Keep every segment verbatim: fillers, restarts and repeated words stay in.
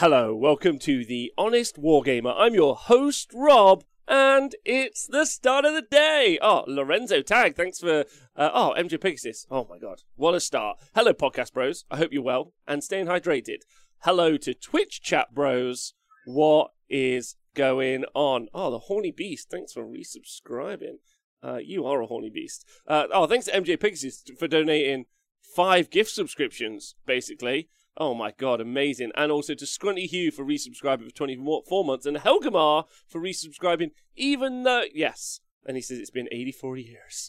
Hello, welcome to the Honest Wargamer. I'm your host, Rob, and it's the start of the day. Oh, Lorenzo Tag, thanks for... Uh, oh, M J Pegasus. Oh my god, what a start. Hello, Podcast Bros. I hope you're well and staying hydrated. Hello to Twitch Chat Bros. What is going on? Oh, the Horny Beast, thanks for resubscribing. Uh, you are a horny beast. Uh, oh, thanks to M J Pegasus for donating five gift subscriptions, basically. Oh my god, amazing. And also to Scrunty Hugh for resubscribing for twenty-four months. And Helgamar for resubscribing even though... Yes. And he says it's been eighty-four years.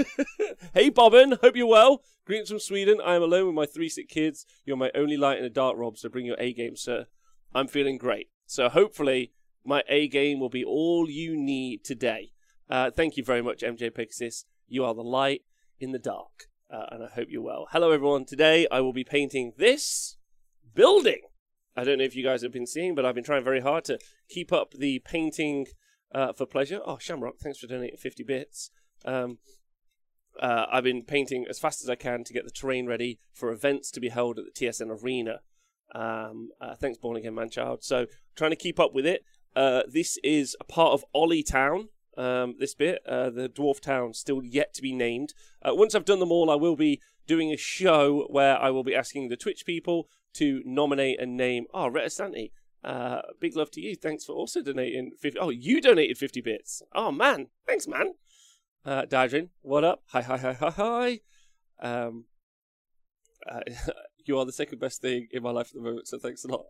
Hey Bobbin, hope you're well. Greetings from Sweden. I am alone with my three sick kids. You're my only light in the dark, Rob, so bring your A-game, sir. I'm feeling great. So hopefully my A-game will be all you need today. Uh, thank you very much, M J Pegasus. You are the light in the dark. Uh, and I hope you're well. Hello, everyone. Today, I will be painting this building. I don't know if you guys have been seeing, but I've been trying very hard to keep up the painting uh, for pleasure. Oh, Shamrock, thanks for donating fifty bits. Um, uh, I've been painting as fast as I can to get the terrain ready for events to be held at the T S N Arena. Um, uh, thanks, Born Again Manchild. So, trying to keep up with it. Uh, this is a part of Ollie Town. Um, this bit, uh, the dwarf town, still yet to be named. Uh, once I've done them all, I will be doing a show where I will be asking the Twitch people to nominate and name. Oh, Retasanti, uh, big love to you. Thanks for also donating fifty. Oh, you donated fifty bits. Oh man, thanks, man. Uh, Dadrin, what up? Hi, hi, hi, hi, hi. Um, uh, you are the second best thing in my life at the moment, so thanks a lot.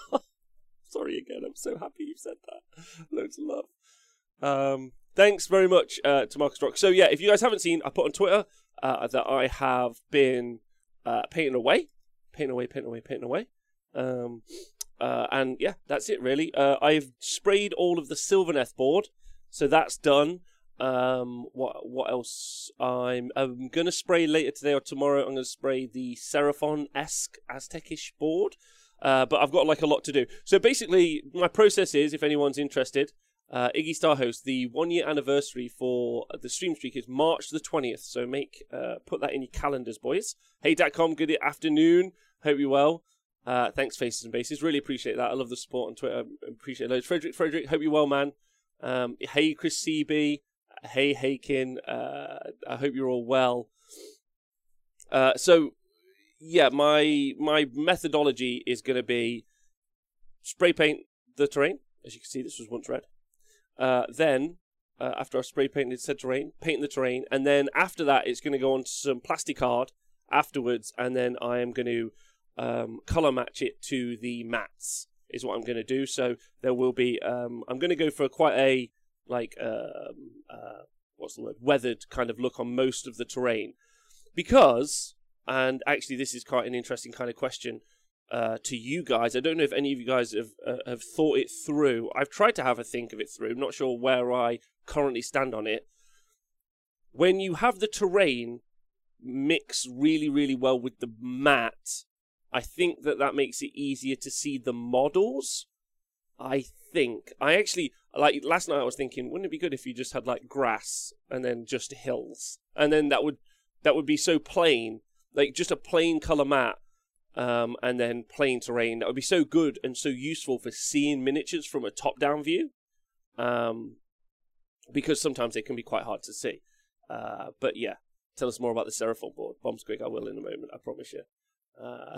Sorry again. I'm so happy you said that. Loads of love. Um, thanks very much uh, to Marcus Rock. So yeah, if you guys haven't seen, I put on Twitter uh, that I have been uh, painting away, painting away, painting away, painting away. Um, uh, and yeah, that's it really. Uh, I've sprayed all of the Sylvaneth board, so that's done. Um, what what else? I'm I'm gonna spray later today or tomorrow. I'm gonna spray the Seraphon-esque Aztecish board, uh, but I've got like a lot to do. So basically, my process is, if anyone's interested. Uh, Iggy Starhost, the one-year anniversary for the stream streak is March the twentieth, so make uh, put that in your calendars, boys. Hey, Datcom, good afternoon. Hope you're well. Uh, thanks, Faces and Bases. Really appreciate that. I love the support on Twitter. Appreciate it loads. Frederick, Frederick, hope you're well, man. Um, hey, Chris C B. Hey, Hakin. Uh, I hope you're all well. Uh, so, yeah, my my methodology is going to be spray paint the terrain. As you can see, this was once red. Uh, then, uh, after I've spray painted said terrain, paint the terrain, and then after that, it's going to go on to some plasticard afterwards, and then I am going to um, colour match it to the mats, is what I'm going to do. So there will be, um, I'm going to go for quite a, like, um, uh, what's the word, weathered kind of look on most of the terrain. Because, and actually this is quite an interesting kind of question, Uh, to you guys. I don't know if any of you guys have uh, have thought it through. I've tried to have a think of it through. I'm not sure where I currently stand on it. When you have the terrain mix really, really well with the mat, I think that that makes it easier to see the models. I think. I actually, like, last night I was thinking, wouldn't it be good if you just had, like, grass and then just hills? And then that would, that would be so plain. Like, just a plain colour mat. Um, and then plain terrain. That would be so good and so useful for seeing miniatures from a top-down view. Um, because sometimes they can be quite hard to see. Uh, but yeah, tell us more about the Seraphon board. Bombs quick, I will in a moment, I promise you. Uh,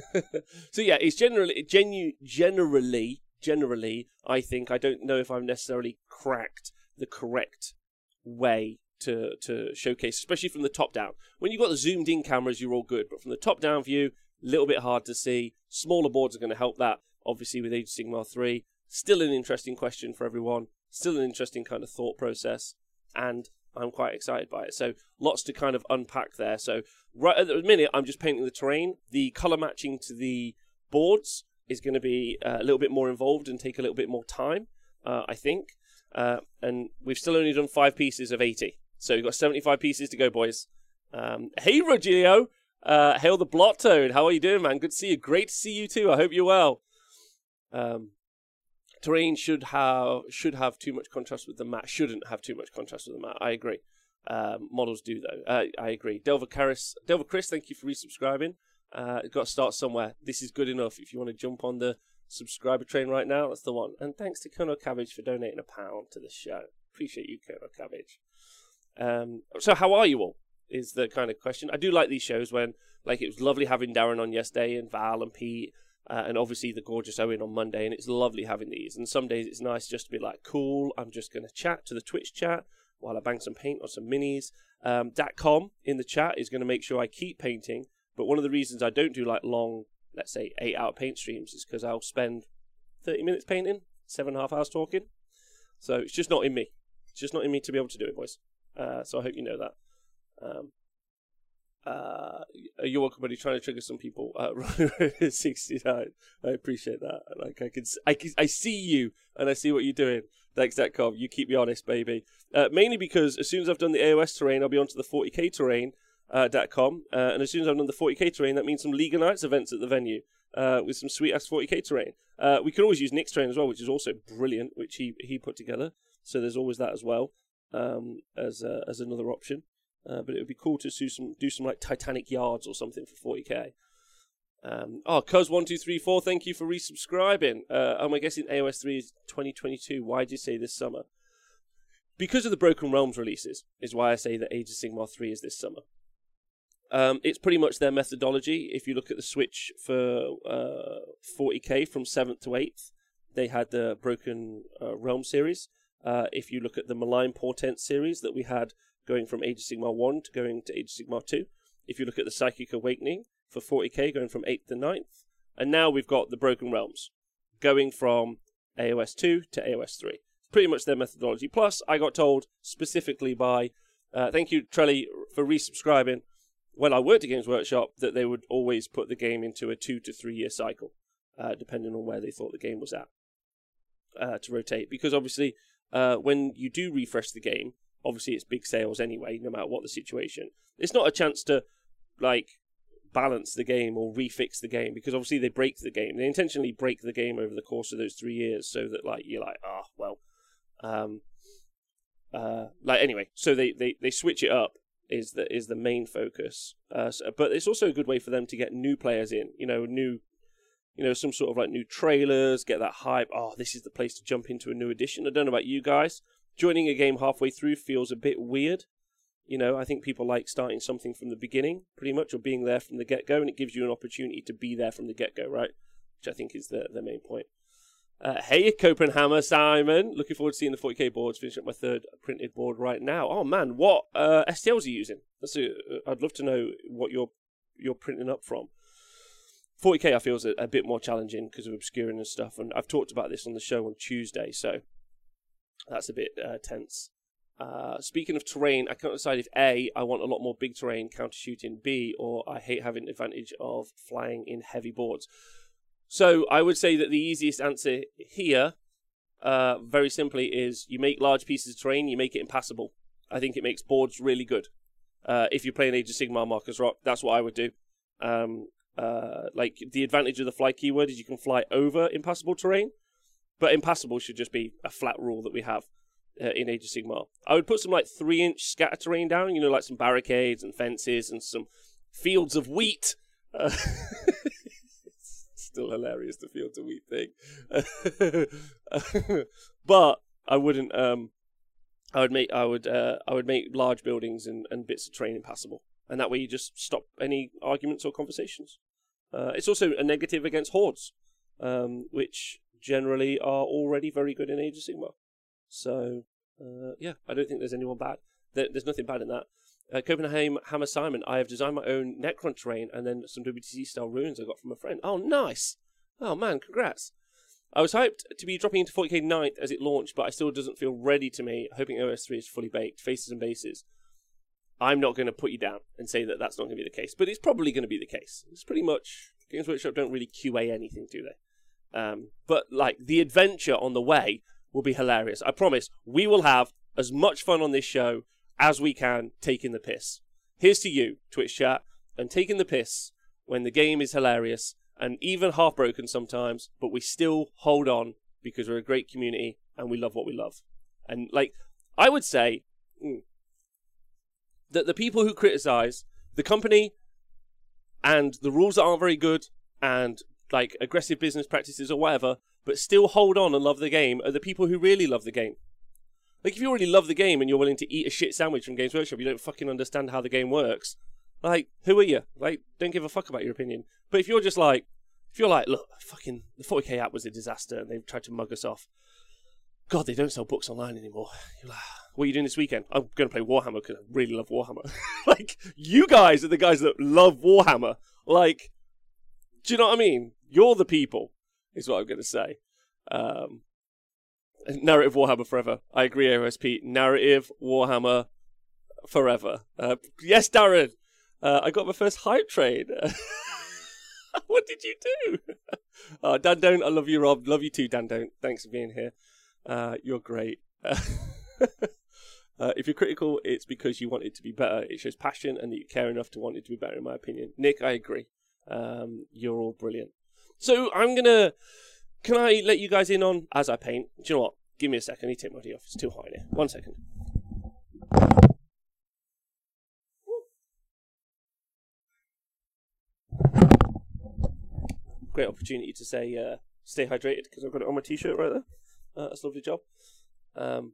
so yeah, it's generally, genu generally, generally, I think, I don't know if I've necessarily cracked the correct way to, to showcase, especially from the top down. When you've got the zoomed in cameras, you're all good. But from the top down view, a little bit hard to see. Smaller boards are going to help that, obviously, with Age of Sigmar three. Still an interesting question for everyone. Still an interesting kind of thought process. And I'm quite excited by it. So lots to kind of unpack there. So right at the minute, I'm just painting the terrain. The colour matching to the boards is going to be uh, a little bit more involved and take a little bit more time, uh, I think. Uh, and we've still only done five pieces of eighty. So we've got seventy-five pieces to go, boys. Um, hey, Rogelio. Uh, hail the Blot Toad. How are you doing, man? Good to see you. Great to see you too. I hope you're well. Um, terrain should have should have too much contrast with the mat. Shouldn't have too much contrast with the mat. I agree. Um, models do though. Uh, I agree. Delva Caris, Delva Chris, thank you for resubscribing. Uh, got to start somewhere. This is good enough. If you want to jump on the subscriber train right now, that's the one. And thanks to Colonel Cabbage for donating a pound to the show. Appreciate you, Colonel Cabbage. Um, so how are you all? Is the kind of question. I do like these shows when, like, it was lovely having Darren on yesterday and Val and Pete, uh, and obviously the gorgeous Owen on Monday, and it's lovely having these. And some days it's nice just to be like, cool, I'm just going to chat to the Twitch chat while I bang some paint on some minis. Um, Datcom in the chat is going to make sure I keep painting, but one of the reasons I don't do like long, let's say, eight-hour paint streams is because I'll spend thirty minutes painting, seven and a half hours talking. So it's just not in me. It's just not in me to be able to do it, boys. Uh, so I hope you know that. Um, uh, you're welcome, buddy. Trying to trigger some people. Uh, sixty-nine. I appreciate that. Like I can, I can, I see you, and I see what you're doing. Thanks, Datcom. You keep me honest, baby. Uh, mainly because as soon as I've done the A O S terrain, I'll be onto the forty K terrain. Uh, Datcom, uh, and as soon as I've done the forty K terrain, that means some League of Nights events at the venue uh, with some sweet ass forty K terrain. Uh, we can always use Nick's terrain as well, which is also brilliant, which he he put together. So there's always that as well um, as uh, as another option. Uh, but it would be cool to do some do some like Titanic yards or something for forty K. Um, oh, Cuz one two three four, thank you for resubscribing. Uh, I'm guessing A O S three is twenty twenty-two. Why did you say this summer? Because of the Broken Realms releases is why I say that Age of Sigmar three is this summer. Um, it's pretty much their methodology. If you look at the switch for uh, forty K from seventh to eighth, they had the Broken uh, Realm series. Uh, if you look at the Malign Portent series that we had going from Age of Sigmar one to going to Age of Sigmar two. If you look at the Psychic Awakening for forty K going from eighth to ninth. And now we've got the Broken Realms going from A O S two to A O S three. It's pretty much their methodology. Plus, I got told specifically by, uh, thank you, Trelly, for resubscribing, when I worked at Games Workshop, that they would always put the game into a two to three year cycle, uh, depending on where they thought the game was at, uh, to rotate. Because obviously, uh, when you do refresh the game, obviously it's big sales anyway, no matter what the situation. It's not a chance to, like, balance the game or refix the game, because obviously they break the game. They intentionally break the game over the course of those three years so that, like, you're like, oh, well, um, uh, like, anyway, so they, they, they switch it up is the, is the main focus. Uh, so, but it's also a good way for them to get new players in, you know, new, you know, some sort of, like, new trailers, get that hype. Oh, this is the place to jump into a new edition. I don't know about you guys. Joining a game halfway through feels a bit weird. You know, I think people like starting something from the beginning, pretty much, or being there from the get-go, and it gives you an opportunity to be there from the get-go, right? Which I think is the, the main point. Uh, hey, Copenhammer Simon. Looking forward to seeing the forty K boards. Finishing up my third printed board right now. Oh, man, what uh, S T Ls are you using? That's a, I'd love to know what you're, you're printing up from. forty K, I feel, is a, a bit more challenging because of obscuring and stuff, and I've talked about this on the show on Tuesday, so that's a bit uh, tense. Uh, speaking of terrain, I can't decide if A, I want a lot more big terrain counter shooting, B, or I hate having the advantage of flying in heavy boards. So I would say that the easiest answer here, uh, very simply, is you make large pieces of terrain, you make it impassable. I think it makes boards really good. Uh, if you're playing Age of Sigmar Marcus Rock, that's what I would do. Um, uh, like, the advantage of the fly keyword is you can fly over impassable terrain, but impassable should just be a flat rule that we have. Uh, in Age of Sigmar, I would put some like three inch scatter terrain down, you know, like some barricades and fences and some fields of wheat. Uh, still hilarious, the fields of wheat thing. But I wouldn't. Um, I would make. I would. Uh, I would make large buildings and, and bits of terrain impassable, and that way you just stop any arguments or conversations. Uh, it's also a negative against hordes, um, which generally are already very good in Age of Sigmar. So, uh, yeah, I don't think there's anyone bad. There, there's nothing bad in that. Uh, Copenhagen Hammer Simon, I have designed my own Necron terrain and then some W T C style ruins I got from a friend. Oh, nice. Oh, man, congrats. I was hyped to be dropping into forty K ninth as it launched, but it still doesn't feel ready to me, hoping O S three is fully baked, faces and bases. I'm not going to put you down and say that that's not going to be the case, but it's probably going to be the case. It's pretty much, Games Workshop don't really Q A anything, do they? Um, but, like, the adventure on the way will be hilarious. I promise we will have as much fun on this show as we can taking the piss. Here's to you, Twitch chat, and taking the piss when the game is hilarious and even half-broken sometimes, but we still hold on because we're a great community and we love what we love. And, like, I would say mm, that the people who criticize the company and the rules aren't very good, and like aggressive business practices or whatever, but still hold on and love the game are the people who really love the game. Like, if you already love the game and you're willing to eat a shit sandwich from Games Workshop, you don't fucking understand how the game works. Like, who are you? Like, don't give a fuck about your opinion. But if you're just like, if you're like, look, fucking, the forty K app was a disaster and they've tried to mug us off. God, they don't sell books online anymore. You're like, what are you doing this weekend? I'm going to play Warhammer because I really love Warhammer. Like, you guys are the guys that love Warhammer. Like, do you know what I mean? You're the people, is what I'm going to say. Um... Narrative Warhammer forever. I agree, A O S P. Narrative Warhammer forever. Uh, yes, Darren. Uh, I got my first hype trade. What did you do? uh, Dan Don't, I love you, Rob. Love you too, Dan Don't. Thanks for being here. Uh, you're great. uh, if you're critical, it's because you want it to be better. It shows passion and that you care enough to want it to be better, in my opinion. Nick, I agree. Um, you're all brilliant. So I'm going to... Can I let you guys in on as I paint? Do you know what? Give me a second. I need to take my hoodie off. It's too hot in here. One second. Great opportunity to say uh, stay hydrated because I've got it on my t-shirt right there. Uh, that's a lovely job. Um,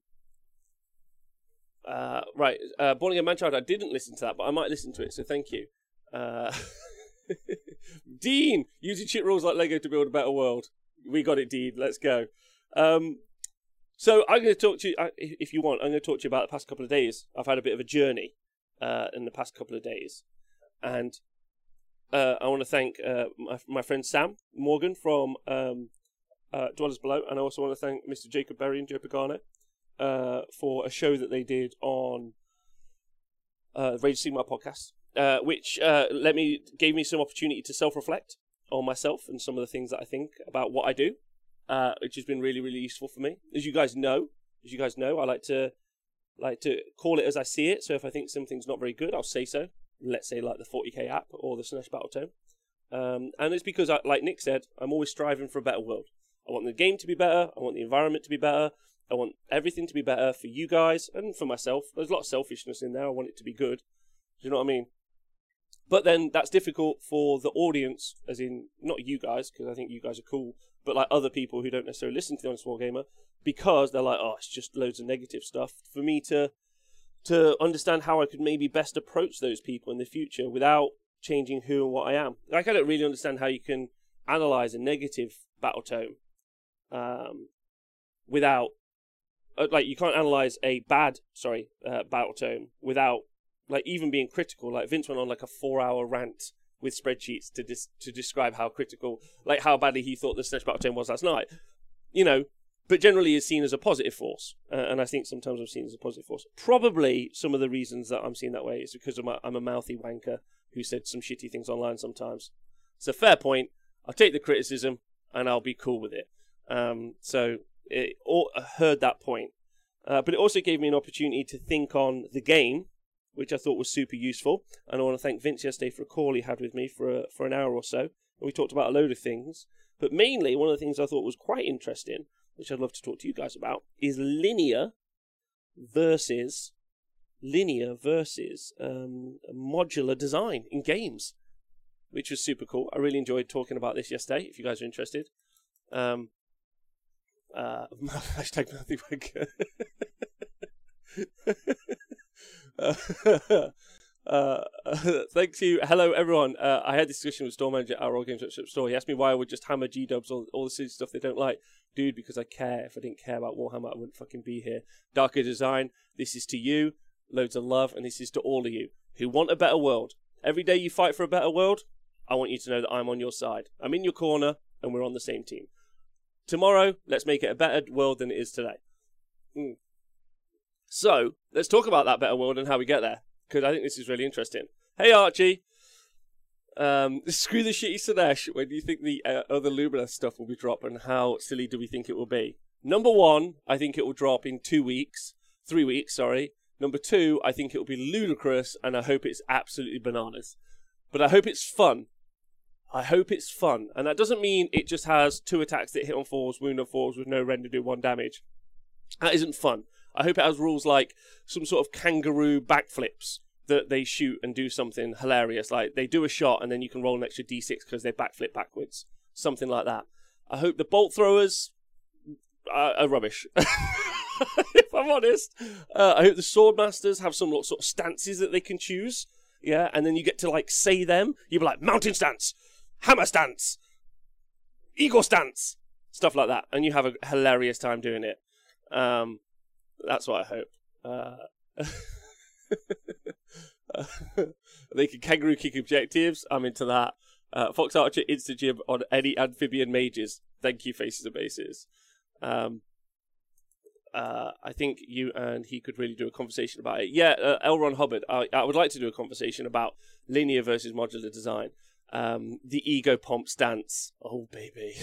uh, right. Uh, Born Again Manchild, I didn't listen to that, but I might listen to it, so thank you. Uh, Dean, using cheat rules like Lego to build a better world. We got it, Dean. Let's go. Um, so I'm going to talk to you, if you want, I'm going to talk to you about the past couple of days. I've had a bit of a journey uh, in the past couple of days. And uh, I want to thank uh, my, my friend Sam Morgan from um, uh, Dwellers Below. And I also want to thank Mister Jacob Berry and Joe Pagano uh, for a show that they did on uh, Rage Sigmar podcast, uh, which uh, let me gave me some opportunity to self-reflect on myself and some of the things that I think about what I do, uh, which has been really, really useful for me. As you guys know, as you guys know, I like to like to call it as I see it. So if I think something's not very good, I'll say so. Let's say like the forty K app or the Slaanesh Battletome. Um, and it's because, I, like Nick said, I'm always striving for a better world. I want the game to be better. I want the environment to be better. I want everything to be better for you guys and for myself. There's a lot of selfishness in there. I want it to be good. Do you know what I mean? But then that's difficult for the audience, as in, not you guys, because I think you guys are cool, but like other people who don't necessarily listen to The Honest Wargamer, because they're like, oh, it's just loads of negative stuff. For me to to understand how I could maybe best approach those people in the future without changing who and what I am. Like, I don't really understand how you can analyze a negative Battletome um, without, uh, like, you can't analyze a bad, sorry, uh, Battletome without like even being critical. Like Vince went on like a four-hour rant with spreadsheets to dis- to describe how critical, like how badly he thought the Slaanesh Battletome was last night. You know, but generally is seen as a positive force, uh, and I think sometimes I'm seen as a positive force. Probably some of the reasons that I'm seen that way is because I'm a, I'm a mouthy wanker who said some shitty things online sometimes. It's a fair point. I'll take the criticism and I'll be cool with it. Um, so it all, I heard that point, uh, but it also gave me an opportunity to think on the game, which I thought was super useful. And I want to thank Vince yesterday for a call he had with me for a, for an hour or so. And we talked about a load of things. But mainly, one of the things I thought was quite interesting, which I'd love to talk to you guys about, is linear versus linear versus um, modular design in games, which was super cool. I really enjoyed talking about this yesterday, if you guys are interested. Um, uh, hashtag Matthew Wanker. Uh, uh, thank you. Hello, everyone. Uh, I had this discussion with store manager at our Roll Games Workshop store. He asked me why I would just hammer G-dubs, all, all the silly stuff they don't like. Dude, because I care. If I didn't care about Warhammer, I wouldn't fucking be here. Darker Design, this is to you. Loads of love, and this is to all of you who want a better world. Every day you fight for a better world, I want you to know that I'm on your side. I'm in your corner, and we're on the same team. Tomorrow, let's make it a better world than it is today. Mm. So, let's talk about that better world and how we get there, because I think this is really interesting. Hey, Archie. Um, screw the shitty Slaanesh. When do you think the uh, other Lumina stuff will be dropped, and how silly do we think it will be? Number one, I think it will drop in two weeks. Three weeks, sorry. Number two, I think it will be ludicrous, and I hope it's absolutely bananas. But I hope it's fun. I hope it's fun. And that doesn't mean it just has two attacks that hit on fours, wound on fours, with no render, do one damage. That isn't fun. I hope it has rules like some sort of kangaroo backflips, that they shoot and do something hilarious. Like they do a shot and then you can roll an extra d six because they backflip backwards. Something like that. I hope the bolt throwers are, are rubbish. If I'm honest. Uh, I hope the swordmasters have some sort of stances that they can choose. Yeah, and then you get to like say them. You'll be like, mountain stance, hammer stance, eagle stance, stuff like that. And you have a hilarious time doing it. Um, that's what I hope. Uh, they can kangaroo kick objectives. I'm into that. Uh, Fox Archer Insta-Gym on any amphibian mages. Thank you, Faces and Bases. Um, uh, I think you and he could really do a conversation about it. Yeah, uh, L. Ron Hubbard. I, I would like to do a conversation about linear versus modular design. Um, the ego pomp stance. Oh, baby.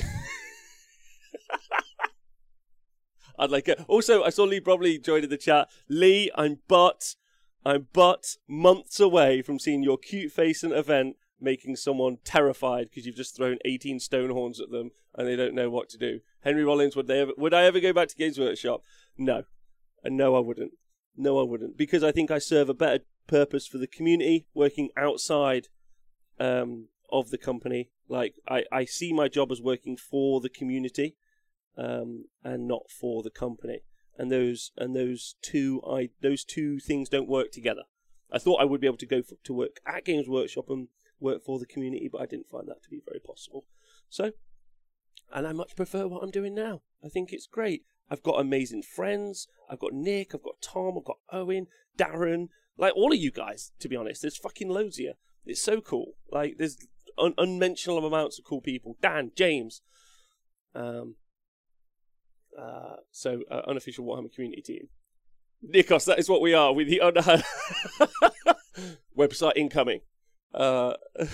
I'd like it. Also, I saw Lee Bromley joined in the chat. Lee, I'm but, I'm but months away from seeing your cute face at an event making someone terrified because you've just thrown eighteen stone horns at them and they don't know what to do. Henry Rollins, would they ever, would I ever go back to Games Workshop? No. And no, I wouldn't. No, I wouldn't. Because I think I serve a better purpose for the community working outside um, of the company. Like, I, I see my job as working for the community um, and not for the company. And those and those two I those two things don't work together. I thought I would be able to go for, to work at Games Workshop and work for the community, but I didn't find that to be very possible. So, and I much prefer what I'm doing now. I think it's great. I've got amazing friends. I've got Nick. I've got Tom. I've got Owen, Darren. Like, all of you guys, to be honest. There's fucking loads here. It's so cool. Like, there's un- unmentionable amounts of cool people. Dan, James. Um. Uh. So, uh, unofficial Warhammer community team. Nikos, that is what we are. With the un- website incoming. Uh,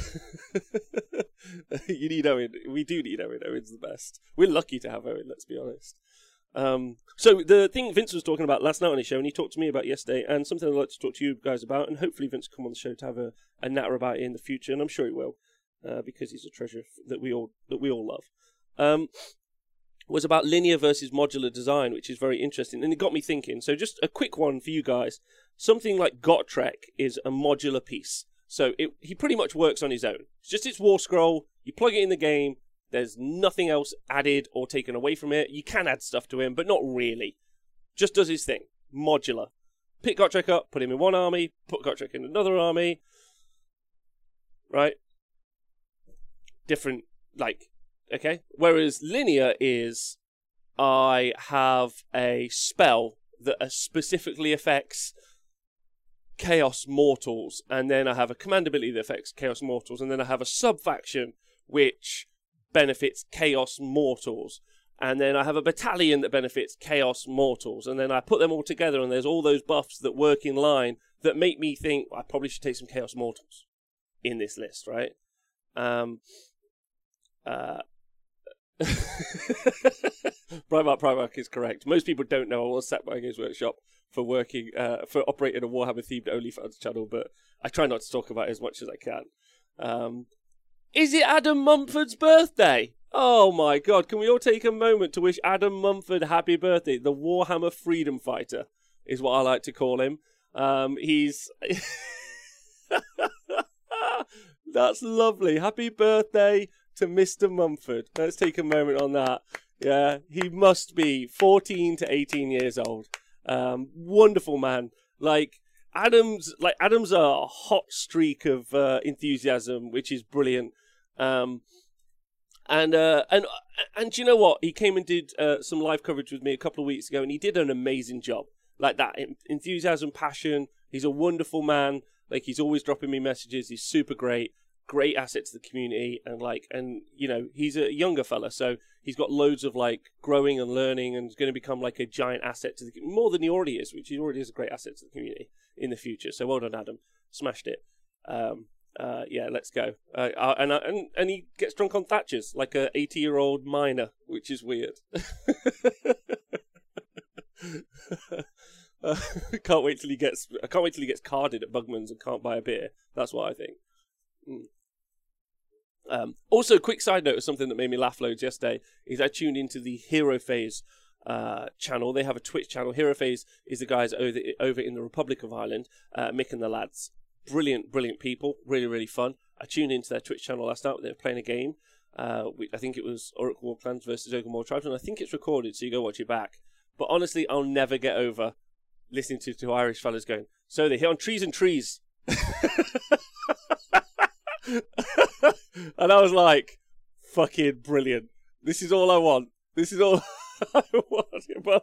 you need Owen. We do need Owen. Owen's the best. We're lucky to have Owen, let's be honest. Um, so the thing Vince was talking about last night on his show, and he talked to me about yesterday, and something I'd like to talk to you guys about, and hopefully Vince will come on the show to have a, a natter about it in the future, and I'm sure he will, uh, because he's a treasure that we all that we all love. Um, was about linear versus modular design, which is very interesting, and it got me thinking. So just a quick one for you guys. Something like Gotrek is a modular piece. So it, he pretty much works on his own. It's just its war scroll. You plug it in the game. There's nothing else added or taken away from it. You can add stuff to him, but not really. Just does his thing. Modular. Pick Gotrek up, put him in one army, put Gotrek in another army. Right? Different, like, okay? Whereas linear is, I have a spell that specifically affects Chaos Mortals, and then I have a command ability that affects Chaos Mortals, and then I have a sub-faction which benefits Chaos Mortals, and then I have a battalion that benefits Chaos Mortals, and then I put them all together, and there's all those buffs that work in line that make me think I probably should take some Chaos Mortals in this list, right? Um, uh, Primarch Primarch is correct. Most people don't know I was set by Games Workshop for working, uh, for operating a Warhammer-themed OnlyFans channel, but I try not to talk about it as much as I can. Um, is it Adam Mumford's birthday? Oh my god, can we all take a moment to wish Adam Mumford happy birthday? The Warhammer Freedom Fighter is what I like to call him. Um, he's... That's lovely. Happy birthday to Mister Mumford. Let's take a moment on that. Yeah, he must be fourteen to eighteen years old. Um, wonderful man. Like Adam's, like Adam's a hot streak of uh, enthusiasm, which is brilliant. Um, and uh, and and you know what? He came and did uh, some live coverage with me a couple of weeks ago, and he did an amazing job. Like that enthusiasm, passion. He's a wonderful man. Like he's always dropping me messages. He's super great. Great asset to the community, and like, and you know, he's a younger fella, so he's got loads of like growing and learning, and is going to become like a giant asset to the more than he already is, which he already is a great asset to the community in the future. So well done, Adam, smashed it. Um, uh, yeah, let's go. Uh, uh, and uh, and and he gets drunk on Thatchers like a eighty-year-old miner, which is weird. uh, can't wait till he gets. I can't wait till he gets carded at Bugman's and can't buy a beer. That's what I think. Mm. Um, also, quick side note of something that made me laugh loads yesterday is I tuned into the hero phase uh, channel. They have a Twitch channel. Hero Phase is the guys over, over in the Republic of Ireland, uh, Mick and the lads. Brilliant, brilliant people. Really, really fun. I tuned into their Twitch channel last night. They were playing a game. Uh, we, I think it was Oracle War Clans versus Ogre Tribes, and I think it's recorded, so you go watch it back. But honestly, I'll never get over listening to two Irish fellas going, so they hit on trees and trees. And I was like, fucking brilliant. This is all I want. This is all I want in my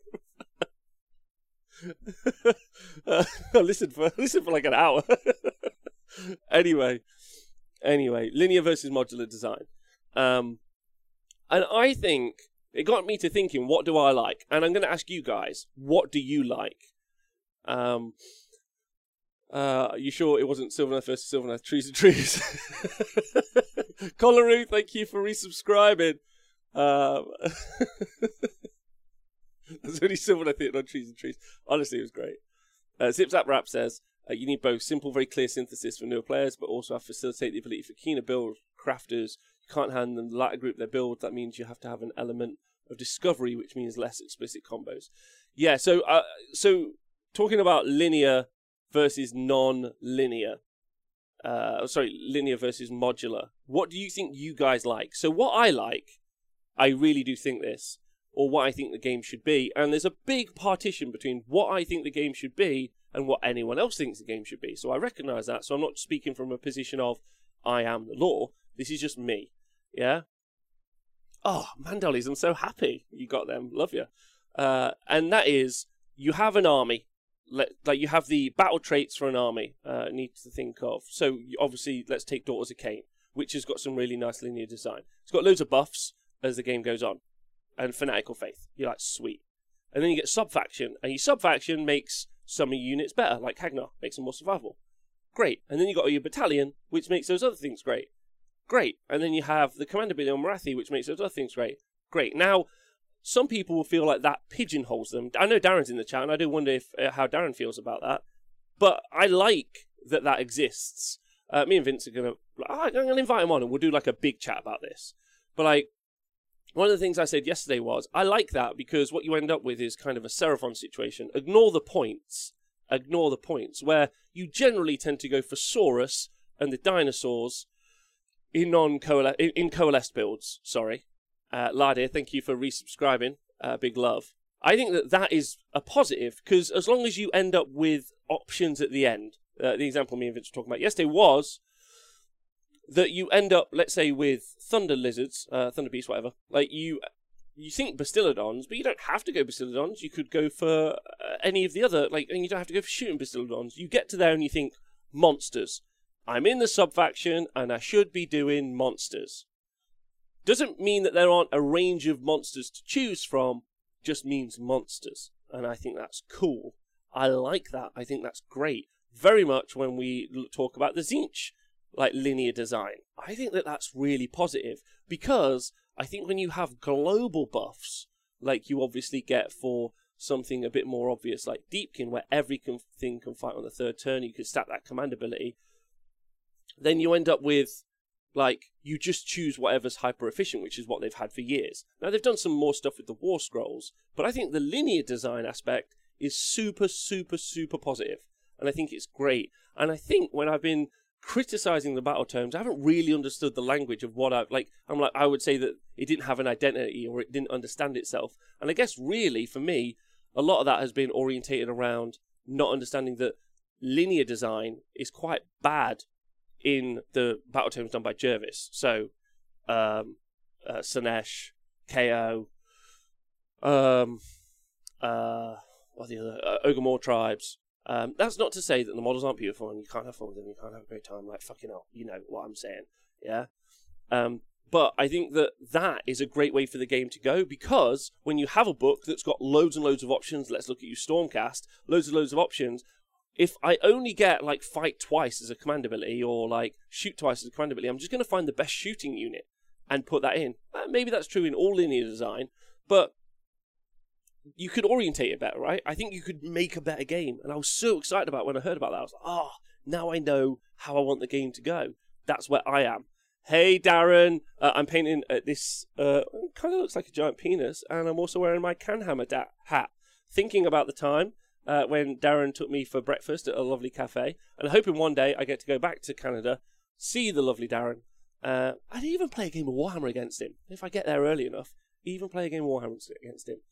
life. uh, I listened for, listened for like an hour. anyway, anyway, linear versus modular design. Um, and I think it got me to thinking, what do I like? And I'm going to ask you guys, what do you like? Um, uh, are you sure it wasn't Sylvaneth versus Sylvaneth, trees and trees? Collaroo, thank you for resubscribing. Um, there's only Sylvaneth hitting on trees and trees. Honestly, it was great. Uh, Zip Zap Rap says, uh, you need both simple, very clear synthesis for newer players, but also have to facilitate the ability for keener build crafters. You can't hand them the latter group their build. That means you have to have an element of discovery, which means less explicit combos. Yeah, so uh, so talking about linear versus non-linear. Uh, sorry, linear versus modular. What do you think you guys like? So what I like, I really do think this, or what I think the game should be, and there's a big partition between what I think the game should be and what anyone else thinks the game should be. So I recognise that, so I'm not speaking from a position of I am the law. This is just me, yeah? Oh, Mandolis, I'm so happy you got them. Love you. Uh, and that is, you have an army. Let, like, you have the battle traits for an army, uh, need to think of. So, obviously, let's take Daughters of Khaine, which has got some really nice linear design. It's got loads of buffs as the game goes on. And Fanatical Faith. You're like, sweet. And then you get Sub-Faction, and your Sub-Faction makes some of your units better, like Hagnar, makes them more survivable. Great. And then you got your Battalion, which makes those other things great. Great. And then you have the Commander Ability on Marathi, which makes those other things great. Great. Now, some people will feel like that pigeonholes them. I know Darren's in the chat, and I do wonder if uh, how Darren feels about that. But I like that that exists. Uh, me and Vince are going to... Oh, I'm going to invite him on, and we'll do like a big chat about this. But like, one of the things I said yesterday was, I like that because what you end up with is kind of a Seraphon situation. Ignore the points. Ignore the points, where you generally tend to go for Saurus and the dinosaurs in non-coalesced in, in coalesced builds. Sorry, uh, Ladir, thank you for resubscribing. Uh, big love. I think that that is a positive because as long as you end up with options at the end, uh, the example me and Vince were talking about yesterday was that you end up, let's say, with Thunder Lizards, uh, Thunder Beasts, whatever. Like you, you think Bastiladons, but you don't have to go Bastiladons. You could go for uh, any of the other, like, and you don't have to go for shooting Bastiladons. You get to there and you think monsters. I'm in the sub-faction, and I should be doing monsters. Doesn't mean that there aren't a range of monsters to choose from, just means monsters. And I think that's cool. I like that. I think that's great. Very much when we talk about the Tzeentch, like, linear design. I think that that's really positive, because I think when you have global buffs, like you obviously get for something a bit more obvious, like Deepkin, where everything can fight on the third turn, you can stack that command ability, then you end up with, like, you just choose whatever's hyper efficient, which is what they've had for years. Now, they've done some more stuff with the War Scrolls, but I think the linear design aspect is super, super, super positive, and I think it's great. And I think when I've been criticizing the battle tomes, I haven't really understood the language of what I've, like, I'm like, I would say that it didn't have an identity, or it didn't understand itself. And I guess, really, for me, a lot of that has been orientated around not understanding that linear design is quite bad in the battle tomes done by Jervis. So, um, uh, Slaanesh, K O, um, uh, what are the other, uh, Ogre Tribes. Um, that's not to say that the models aren't beautiful and you can't have fun with them, you can't have a great time, like, fucking hell, you know what I'm saying, yeah? Um, but I think that that is a great way for the game to go, because when you have a book that's got loads and loads of options, let's look at you Stormcast, loads and loads of options, if I only get, like, fight twice as a command ability, or, like, shoot twice as a command ability, I'm just going to find the best shooting unit and put that in. Uh, maybe that's true in all linear design, but you could orientate it better, right? I think you could make a better game, and I was so excited about it when I heard about that. I was like, oh, now I know how I want the game to go. That's where I am. Hey, Darren, uh, I'm painting uh, this, uh, kind of looks like a giant penis, and I'm also wearing my Canhammer da- hat. Thinking about the time uh, when Darren took me for breakfast at a lovely cafe, and hoping one day I get to go back to Canada, see the lovely Darren. Uh, I'd even play a game of Warhammer against him, if I get there early enough. Even play a game of Warhammer against him.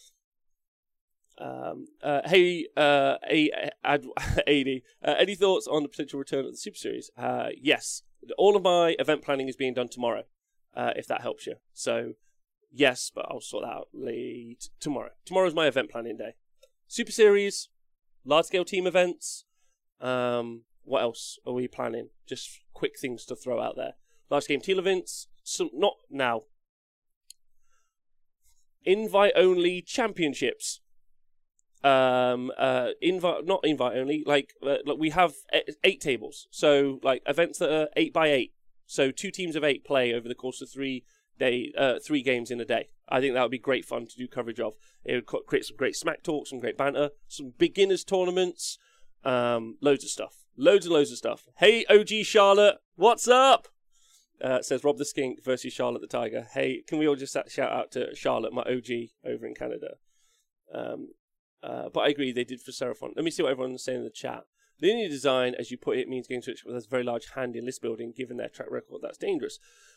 Um, uh, hey, uh, A- Ad- A D, uh, any thoughts on the potential return of the Super Series? Uh, yes. All of my event planning is being done tomorrow, uh, if that helps you. So, yes, but I'll sort that out late tomorrow. Tomorrow's my event planning day. Super Series, large-scale team events. Um, what else are we planning? Just quick things to throw out there. Large-game team events, some, not now. Invite-only championships. Um, uh, invite, not invite only, like, uh, like we have eight tables. So, like, events that are eight by eight. So, two teams of eight play over the course of three day, uh, three games in a day. I think that would be great fun to do coverage of. It would co- create some great smack talk, some great banter, some beginners tournaments, um, loads of stuff. Loads and loads of stuff. Hey, O G Charlotte, what's up? Uh, says Rob the Skink versus Charlotte the Tiger. Hey, can we all just shout out to Charlotte, my O G over in Canada? Um, Uh, but I agree, they did for Seraphon. Let me see what everyone's saying in the chat. Linear design, as you put it, means Games Workshop has a very large hand in list building. Given their track record, that's dangerous.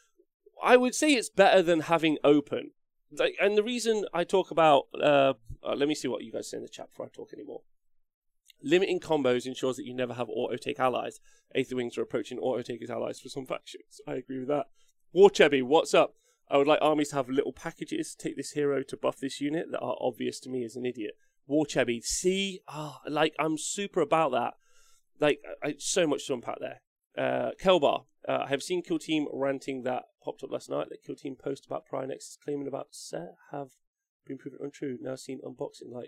I would say it's better than having open. Like, and the reason I talk about... Uh, uh, let me see what you guys say in the chat before I talk anymore. Limiting combos ensures that you never have auto-take allies. Aether Wings are approaching auto-take as allies for some factions. I agree with that. Warchebby, what's up? I would like armies to have little packages. Take this hero to buff this unit that are obvious to me as an idiot. Warchebby, see, ah, oh, like I'm super about that. Like, I, so much to unpack there. Uh, Kelbar, uh, I have seen Kill Team ranting that popped up last night. That Kill Team post about Prior Nexus claiming about set have been proven untrue. Now seen unboxing, like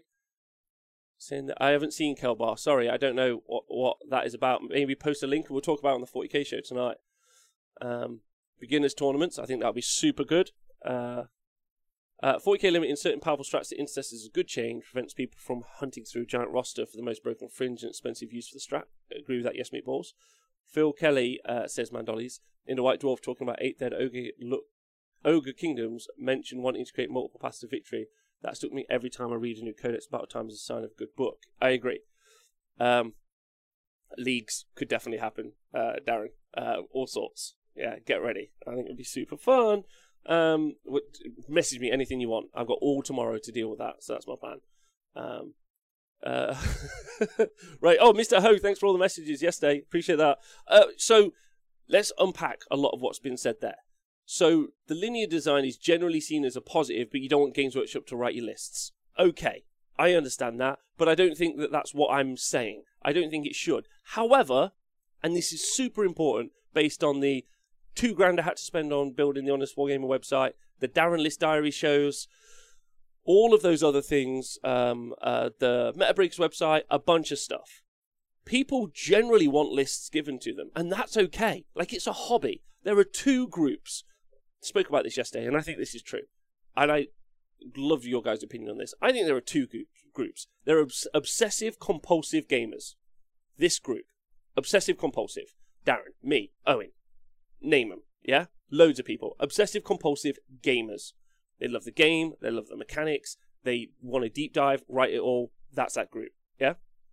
saying that I haven't seen Kelbar. Sorry, I don't know what what that is about. Maybe post a link and we'll talk about it on the forty K show tonight. Um, beginners tournaments, I think that'll be super good. Uh. Uh, forty K limit in certain powerful strats to intercessors is a good change, prevents people from hunting through giant roster for the most broken fringe and expensive use for the strat. I agree with that, yes, meatballs. Phil Kelly uh, says Mandollies. In the White Dwarf, talking about eight dead ogre, look, ogre kingdoms, mention wanting to create multiple paths to victory. That stuck me every time I read a new Codex Battle Time as a sign of a good book. I agree. Um, leagues could definitely happen, uh, Darren. Uh, all sorts. Yeah, get ready. I think it'd be super fun. Um, message me anything you want. I've got all tomorrow to deal with that, so that's my plan. Um, uh, right. Oh, Mister Ho, thanks for all the messages yesterday. Appreciate that. Uh, so let's unpack a lot of what's been said there. So the linear design is generally seen as a positive, but you don't want Games Workshop to write your lists. Okay, I understand that, but I don't think that that's what I'm saying. I don't think it should. However, and this is super important based on the two grand I had to spend on building the Honest Wargamer website, the Darren List Diary shows, all of those other things, um, uh, the Metabreaks website, a bunch of stuff. People generally want lists given to them, and that's okay. Like, it's a hobby. There are two groups. I spoke about this yesterday, and I think this is true. And I love your guys' opinion on this. I think there are two groups. There are obs- obsessive-compulsive gamers. This group. Obsessive-compulsive. Darren, me, Owen. Name them, yeah? Loads of people. Obsessive-compulsive gamers. They love the game, they love the mechanics, they want to deep dive, write it all. That's that group, yeah?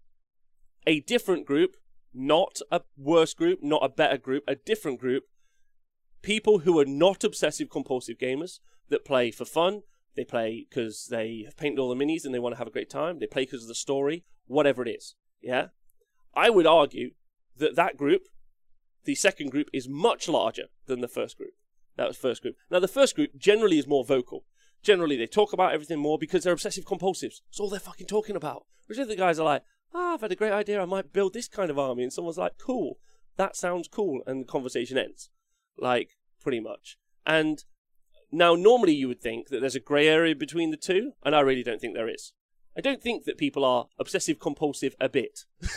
A different group, not a worse group, not a better group, a different group, people who are not obsessive-compulsive gamers, that play for fun, they play because they have painted all the minis and they want to have a great time, they play because of the story, whatever it is, yeah? I would argue that that group, the second group, is much larger than the first group. That was first group. Now, the first group generally is more vocal. Generally, they talk about everything more because they're obsessive compulsives. It's all they're fucking talking about. Which the guys are like, ah, I've had a great idea. I might build this kind of army. And someone's like, cool. That sounds cool. And the conversation ends. Like, pretty much. And now, normally you would think that there's a grey area between the two. And I really don't think there is. I don't think that people are obsessive compulsive a bit.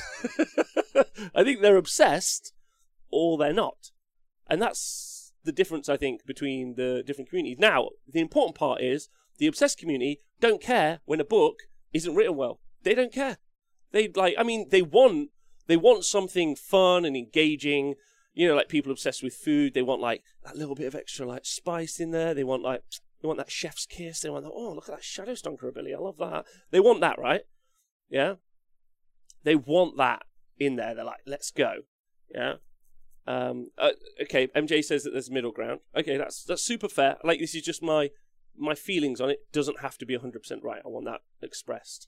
I think they're obsessed or they're not. And that's the difference, I think, between the different communities. Now, the important part is the obsessed community don't care when a book isn't written well. They don't care. They like, I mean, they want they want something fun and engaging. You know, like people obsessed with food, they want like that little bit of extra like spice in there. They want like they want that chef's kiss. They want that, oh, look at that Shadow Stonker ability. I love that. They want that, right? Yeah. They want that in there. They're like, let's go. Yeah. Um. Uh, okay. M J says that there's middle ground. Okay, that's that's super fair. Like, this is just my my feelings on it. Doesn't have to be one hundred percent right. I want that expressed.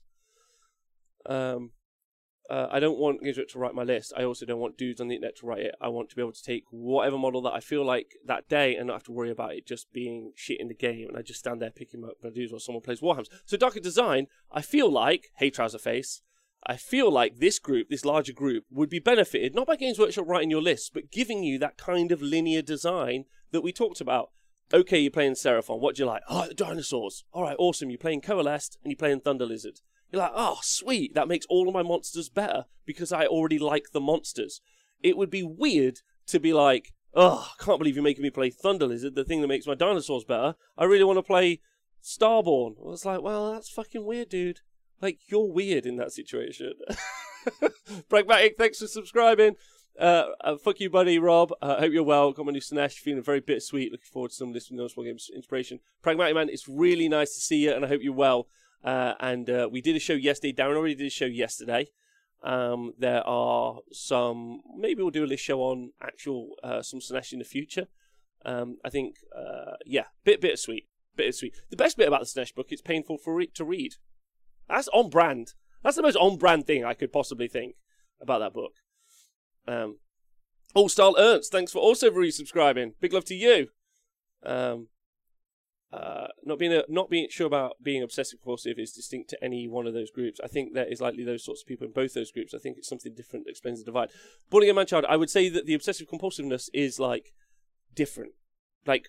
Um. Uh, I don't want Games Workshop to write my list. I also don't want dudes on the internet to write it. I want to be able to take whatever model that I feel like that day and not have to worry about it just being shit in the game. And I just stand there picking up my dudes while someone plays Warhammers. So Darker Design, I feel like, hey Trouserface, I feel like this group, this larger group, would be benefited, not by Games Workshop writing your list, but giving you that kind of linear design that we talked about. Okay, you're playing Seraphon. What do you like? I like the dinosaurs. All right, awesome. You're playing Coalesced and you're playing Thunder Lizard. You're like, oh, sweet, that makes all of my monsters better because I already like the monsters. It would be weird to be like, oh, I can't believe you're making me play Thunder Lizard, the thing that makes my dinosaurs better. I really want to play Starborn. Well, it's like, well, that's fucking weird, dude. Like, you're weird in that situation. Pragmatic, thanks for subscribing. Uh, uh, fuck you, buddy, Rob. I uh, hope you're well. Got my new Slaanesh, feeling very bittersweet. Looking forward to some of this from No Small Games inspiration. Pragmatic, man, it's really nice to see you, and I hope you're well. Uh, and uh, we did a show yesterday. Darren already did a show yesterday. Um, there are some. Maybe we'll do a list show on actual uh, some Slaanesh in the future. Um, I think, uh, yeah, bit bittersweet, bittersweet. The best bit about the Slaanesh book, it's painful for re- to read. That's on brand. That's the most on brand thing I could possibly think about that book. Um, All Style Ernst, thanks for also resubscribing. Big love to you. Um. Uh, not being a, not being sure about being obsessive compulsive is distinct to any one of those groups. I think there is likely those sorts of people in both those groups. I think it's something different that explains the divide. Bullying a man-child, I would say that the obsessive compulsiveness is like different. Like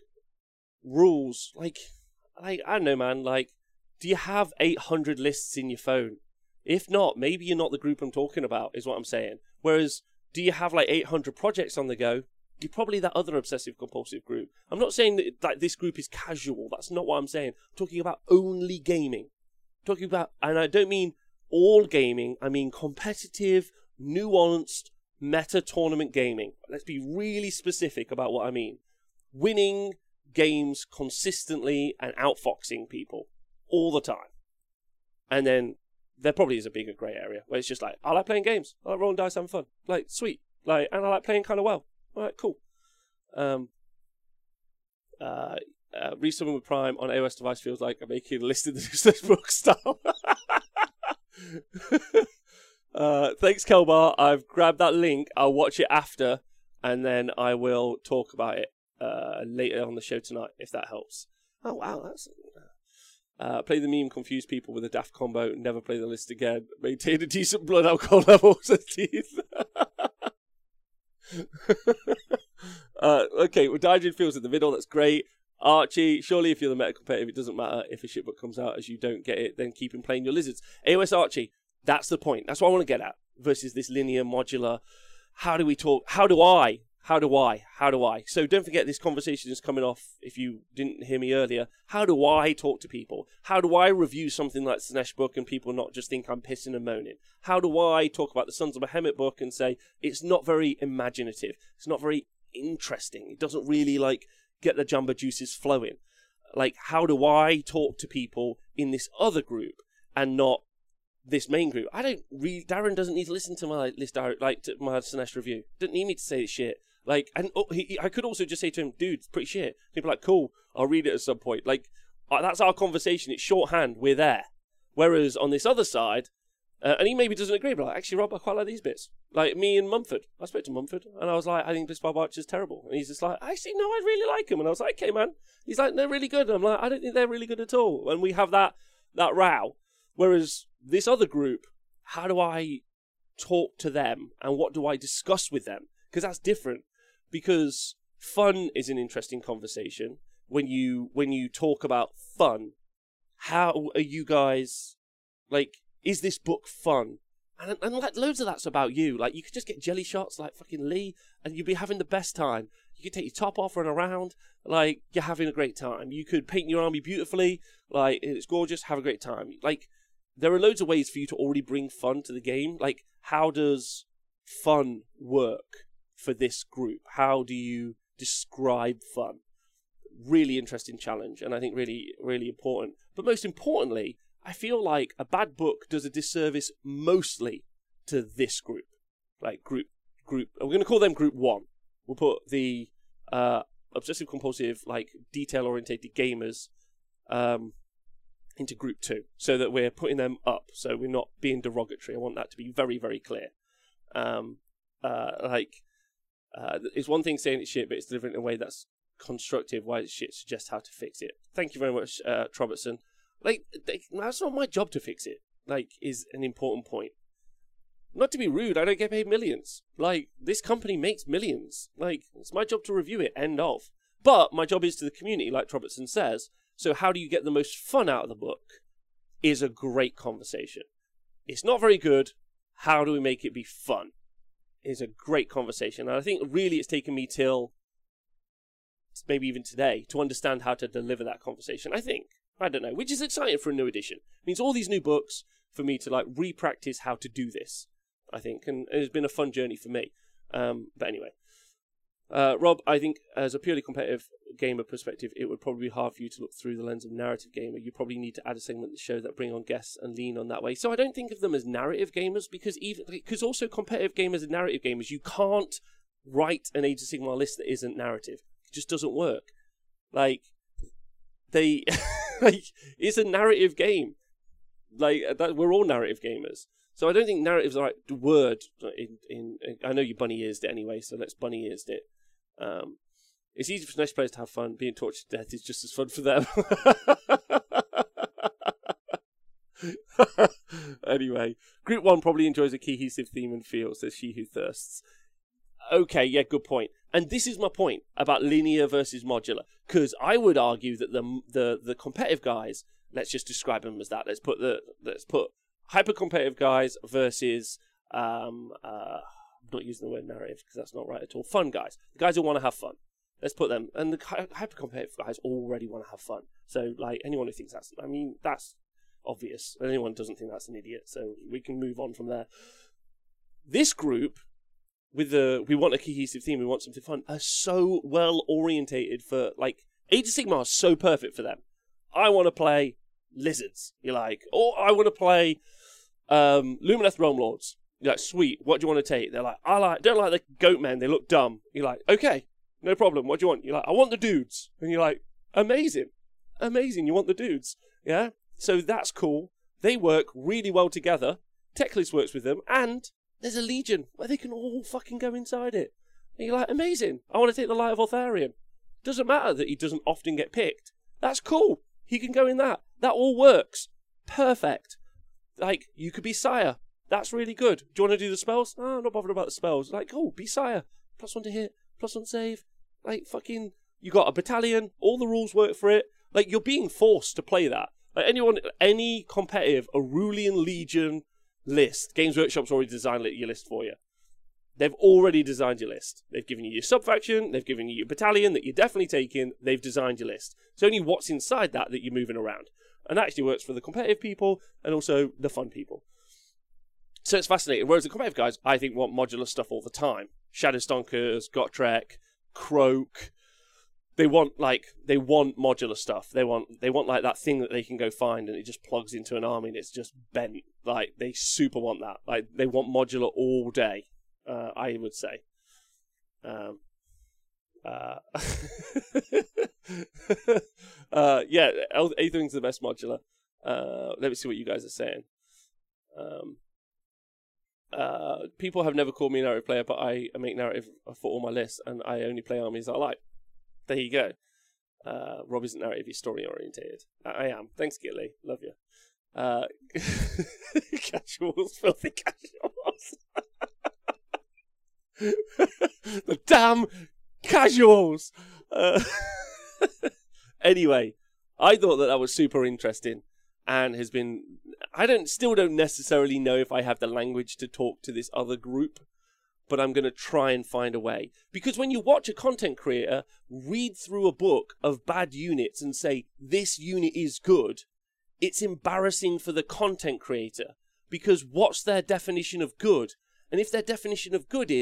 rules, like like I don't know, man. Like, do you have eight hundred lists in your phone? If not, maybe you're not the group I'm talking about. Is what I'm saying. Whereas, do you have like eight hundred projects on the go? You're probably that other obsessive-compulsive group. I'm not saying that like, this group is casual. That's not what I'm saying. I'm talking about only gaming. I'm talking about, and I don't mean all gaming. I mean competitive, nuanced, meta-tournament gaming. Let's be really specific about what I mean. Winning games consistently and outfoxing people all the time. And then there probably is a bigger grey area where it's just like, I like playing games. I like rolling dice, having fun. Like, sweet. Like, and I like playing kind of well. All right, cool. Um, uh, uh, Resummon with Prime on iOS device feels like I'm making a list of the Slaanesh book style. uh, thanks, Kelbar. I've grabbed that link. I'll watch it after, and then I will talk about it uh, later on the show tonight, if that helps. Oh, wow. That's... Uh, play the meme, confuse people with a daft combo, never play the list again. Maintain a decent blood alcohol level, says Teeth. uh, okay, well, Daijin feels in the middle. That's great. Archie, surely if you're the meta competitive, it doesn't matter if a shitbook comes out as you don't get it, then keep him playing your lizards. A O S Archie, that's the point. That's what I want to get at. Versus this linear, modular. How do we talk? How do I? How do I? How do I? So don't forget this conversation is coming off, if you didn't hear me earlier. How do I talk to people? How do I review something like Slaanesh book and people not just think I'm pissing and moaning? How do I talk about the Sons of Behemoth book and say it's not very imaginative? It's not very interesting. It doesn't really, like, get the jamba juices flowing. Like, how do I talk to people in this other group and not this main group? I don't read. Darren doesn't need to listen to my list, like, to my Slaanesh review. Doesn't need me to say this shit. Like, and oh, he, I could also just say to him, dude, it's pretty shit. People are like, cool, I'll read it at some point. Like, uh, that's our conversation. It's shorthand. We're there. Whereas on this other side, uh, and he maybe doesn't agree, but like, actually, Rob, I quite like these bits. Like, me and Mumford. I spoke to Mumford, and I was like, I think Blitzbarb Archer's terrible. And he's just like, actually, no, I really like him. And I was like, okay, man. He's like, they're really good. And I'm like, I don't think they're really good at all. And we have that, that row. Whereas this other group, how do I talk to them, and what do I discuss with them? Because that's different. Because fun is an interesting conversation. When you when you talk about fun, how are you guys, like, is this book fun? And, and like, loads of that's about you. Like, you could just get jelly shots like fucking Lee, and you'd be having the best time. You could take your top off, run around, like, you're having a great time. You could paint your army beautifully, like, it's gorgeous, have a great time. Like, there are loads of ways for you to already bring fun to the game. Like, how does fun work for this group? How do you describe fun? Really interesting challenge, and I think really, really important. But most importantly, I feel like a bad book does a disservice mostly to this group. Like group, group, we're going to call them group one. We'll put the uh, obsessive compulsive, like detail-orientated gamers um, into group two, so that we're putting them up, so we're not being derogatory. I want that to be very, very clear. Um, uh, like, uh, it's one thing saying it's shit, but it's delivered in a way that's constructive. Why it's shit suggests how to fix it. Thank you very much, uh, Trobertson. Like, they, that's not my job to fix it, like, is an important point. Not to be rude, I don't get paid millions. Like, this company makes millions. Like, it's my job to review it, end of. But my job is to the community, like Trobertson says. So how do you get the most fun out of the book is a great conversation. It's not very good. How do we make it be fun? Is a great conversation. And I think really it's taken me till maybe even today to understand how to deliver that conversation, I think. I don't know, which is exciting for a new edition. It means all these new books for me to like re-practice how to do this, I think, and it's been a fun journey for me. Um, but anyway, uh, Rob, I think as a purely competitive gamer perspective, it would probably be hard for you to look through the lens of narrative gamer. You probably need to add a segment to the show that bring on guests and lean on that way. So I don't think of them as narrative gamers, because even because also competitive gamers and narrative gamers, you can't write an Age of Sigmar list that isn't narrative. It just doesn't work. Like they, like it's a narrative game. Like that, we're all narrative gamers. So I don't think narrative's the right word. In, in, in I know you bunny earsed it anyway, so let's bunny earsed it. Um, it's easy for nice players to have fun. Being tortured to death is just as fun for them. Anyway, Group One probably enjoys a cohesive theme and feel, says She Who Thirsts. Okay, yeah, good point. And this is my point about linear versus modular, because I would argue that the the the competitive guys, let's just describe them as that. Let's put the let's put hyper competitive guys versus um uh I'm not using the word narrative because that's not right at all. Fun guys, the guys who want to have fun. Let's put them, and the hyper competitive guys already want to have fun. So like anyone who thinks that's, I mean that's obvious. Anyone who doesn't think that's an idiot. So we can move on from there. This group, with the we want a cohesive theme, we want something fun, are so well orientated for like Age of Sigmar is so perfect for them. I want to play lizards, you're like, or I want to play um, Lumineth Realm Lords. You're like, sweet, what do you want to take? They're like, I like, don't like the goat men, they look dumb. You're like, okay, no problem, what do you want? You're like, I want the dudes. And you're like, amazing, amazing, you want the dudes, yeah? So that's cool. They work really well together. Teclis works with them, and there's a Legion where they can all fucking go inside it. And you're like, amazing, I want to take the Light of Altharion. Doesn't matter that he doesn't often get picked. That's cool. He can go in that. That all works. Perfect. Like, you could be Sire. That's really good. Do you want to do the spells? Oh, I'm not bothered about the spells. Like, oh, be Sire. Plus one to hit. Plus one save. Like, fucking, you got a battalion. All the rules work for it. Like, you're being forced to play that. Like, anyone, any competitive Aurelian Legion list, Games Workshop's already designed your list for you. They've already designed your list. They've given you your sub-faction, they've given you your battalion that you're definitely taking, they've designed your list. It's only what's inside that that you're moving around. And that actually works for the competitive people and also the fun people. So it's fascinating. Whereas the competitive guys, I think, want modular stuff all the time. Shadow Stonkers, Gotrek, Croak. They want, like, they want modular stuff. They want, they want, like, that thing that they can go find and it just plugs into an army and it's just bent. Like, they super want that. Like, they want modular all day. Uh, I would say. Um, uh, uh, yeah, Aethering's the best modular. Uh, let me see what you guys are saying. Um, uh, people have never called me a narrative player, but I make narrative for all my lists, and I only play armies I like. There you go. Uh, Rob isn't narrative, he's story orientated. I, I am. Thanks, Gilly. Love you. Uh, casuals, filthy casuals. The damn casuals. Uh, anyway, I thought that that was super interesting, and has been. I don't, still don't necessarily know if I have the language to talk to this other group, but I'm going to try and find a way. Because when you watch a content creator read through a book of bad units and say this unit is good, it's embarrassing for the content creator. Because what's their definition of good? And if their definition of good is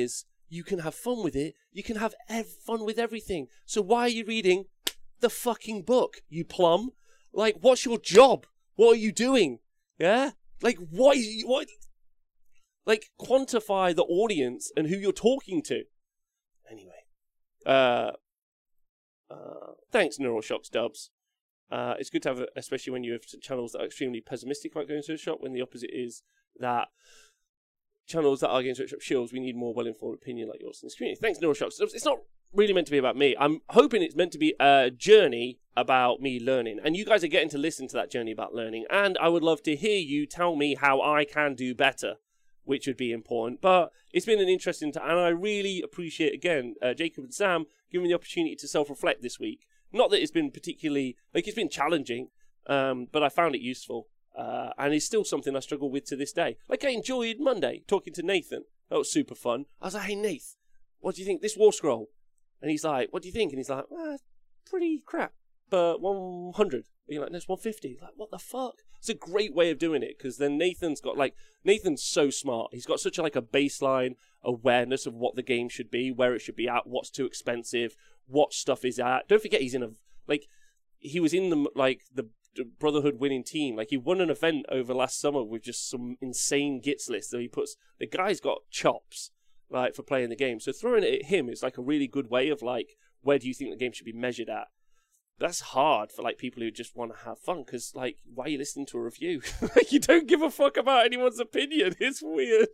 you can have fun with it. You can have ev- fun with everything. So why are you reading the fucking book, you plum? Like, what's your job? What are you doing? Yeah? Like, what? What? Like, quantify the audience and who you're talking to. Anyway. Uh, uh, thanks, Neural Shocks Dubs. Uh, it's good to have, a, especially when you have channels that are extremely pessimistic about going to a shop, when the opposite is that channels that are going to a shop shills, we need more well-informed opinion like yours in this community. Thanks, Neural Shocks Dubs. It's not really meant to be about me. I'm hoping it's meant to be a journey about me learning. And you guys are getting to listen to that journey about learning. And I would love to hear you tell me how I can do better, which would be important. But it's been an interesting time, and I really appreciate, again, uh, Jacob and Sam giving me the opportunity to self-reflect this week. Not that it's been particularly, like, it's been challenging, um, but I found it useful. Uh, and it's still something I struggle with to this day. Like, I enjoyed Monday talking to Nathan. That was super fun. I was like, hey, Nath, what do you think? This War Scroll. And he's like, what do you think? And he's like, well, it's pretty crap, but one hundred. And you're like, no, it's one fifty. Like, what the fuck? It's a great way of doing it, because then Nathan's got, like, Nathan's so smart. He's got such a, like, a baseline awareness of what the game should be, where it should be at, what's too expensive, what stuff is at. Don't forget, he's in a, like, he was in the, like, the Brotherhood winning team. Like, he won an event over last summer with just some insane gits list that he puts. The guy's got chops, like, for playing the game. So throwing it at him is, like, a really good way of, like, where do you think the game should be measured at? That's hard for, like, people who just want to have fun, because, like, why are you listening to a review? Like, you don't give a fuck about anyone's opinion. It's weird.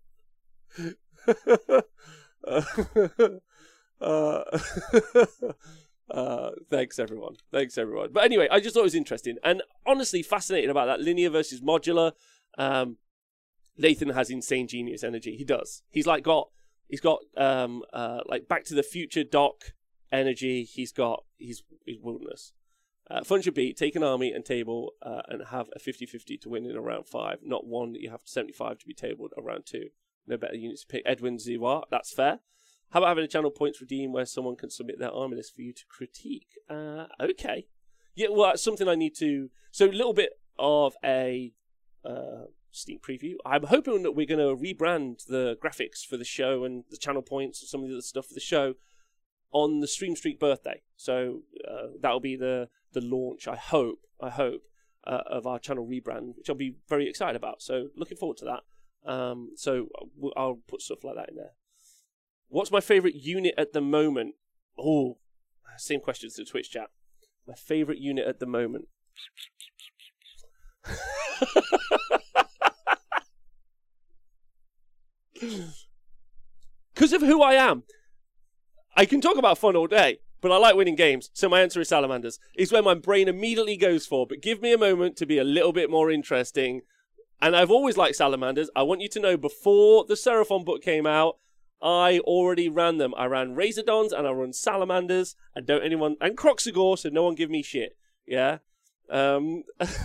uh, uh, uh, thanks, everyone. Thanks, everyone. But anyway, I just thought it was interesting. And honestly, fascinated about that linear versus modular. Um, Nathan has insane genius energy. He does. He's, like, got, he's got, um, uh, like, Back to the Future Doc energy. He's got his, his wilderness. Uh, fun should be take an army and table uh, and have a fifty fifty to win in a round five, not one that you have seventy-five to be tabled around two. No better units to pick. Edwin Ziwar, that's fair. How about having a channel points redeem where someone can submit their army list for you to critique? Uh, okay. Yeah, well, that's something I need to... So a little bit of a uh, sneak preview. I'm hoping that we're going to rebrand the graphics for the show and the channel points and some of the other stuff for the show on the Stream Streak birthday. So uh, that'll be the, the launch, I hope, I hope, uh, of our channel rebrand, which I'll be very excited about. So looking forward to that. Um, so I'll put stuff like that in there. What's my favourite unit at the moment? Oh, same question to the Twitch chat. My favourite unit at the moment. Because of who I am. I can talk about fun all day, but I like winning games, so my answer is Salamanders. It's where my brain immediately goes for, but give me a moment to be a little bit more interesting. And I've always liked Salamanders. I want you to know, before the Seraphon book came out, I already ran them. I ran Razordons and I run Salamanders, and don't anyone, and Croxagore, so no one give me shit. Yeah? Um,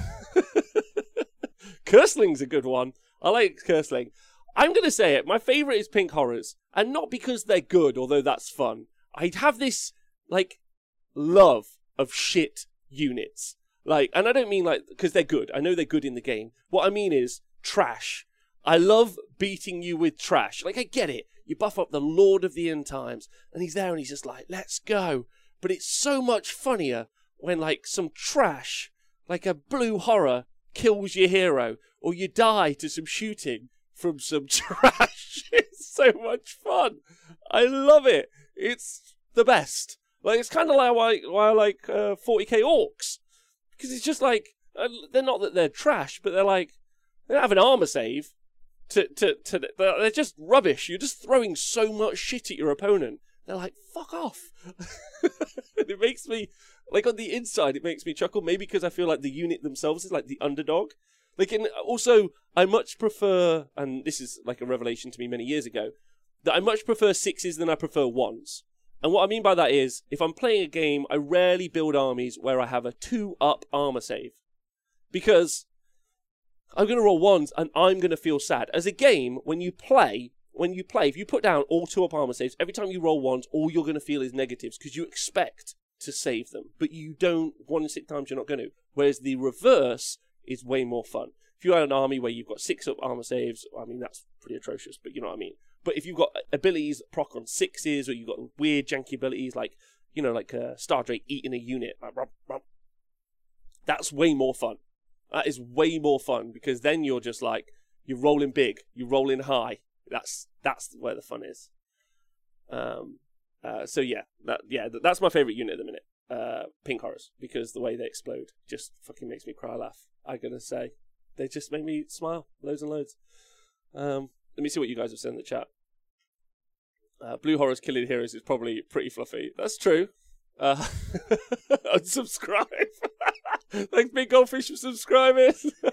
Cursling's a good one. I like Cursling. I'm going to say it. My favourite is Pink Horrors. And not because they're good, although that's fun. I'd have this, like, love of shit units. Like, and I don't mean, like, because they're good. I know they're good in the game. What I mean is trash. I love beating you with trash. Like, I get it. You buff up the Lord of the End Times, and he's there and he's just like, let's go. But it's so much funnier when, like, some trash, like a blue horror, kills your hero, or you die to some shooting from some trash. It's so much fun. I love it. It's the best. Like, it's kind of like why, why I like uh, forty K Orcs. Because it's just like, uh, they're not that they're trash, but they're like, they don't have an armor save. To, to, to, they're just rubbish. You're just throwing so much shit at your opponent. They're like, fuck off. It makes me, like, on the inside, it makes me chuckle. Maybe because I feel like the unit themselves is like the underdog. Like, in, also, I much prefer, and this is like a revelation to me many years ago, that I much prefer sixes than I prefer ones. And what I mean by that is, if I'm playing a game, I rarely build armies where I have a two-up armor save. Because I'm going to roll ones and I'm going to feel sad. As a game, when you play, when you play, if you put down all two-up armor saves, every time you roll ones, all you're going to feel is negatives because you expect to save them. But you don't, one in six times you're not going to. Whereas the reverse is way more fun. If you had an army where you've got six-up armor saves, I mean, that's pretty atrocious, but you know what I mean. But if you've got abilities that proc on sixes, or you've got weird janky abilities like, you know, like uh, Star Drake eating a unit, that's way more fun. That is way more fun, because then you're just like, you're rolling big, you're rolling high. That's that's where the fun is. Um, uh, so yeah, that yeah, that's my favorite unit at the minute. Uh, Pink Horrors, because the way they explode just fucking makes me cry laugh. I gotta say, they just make me smile loads and loads. Um, let me see what you guys have said in the chat. Uh, Blue Horrors Killing Heroes is probably pretty fluffy. That's true. Uh, unsubscribe. Thanks, Big Goldfish, for subscribing.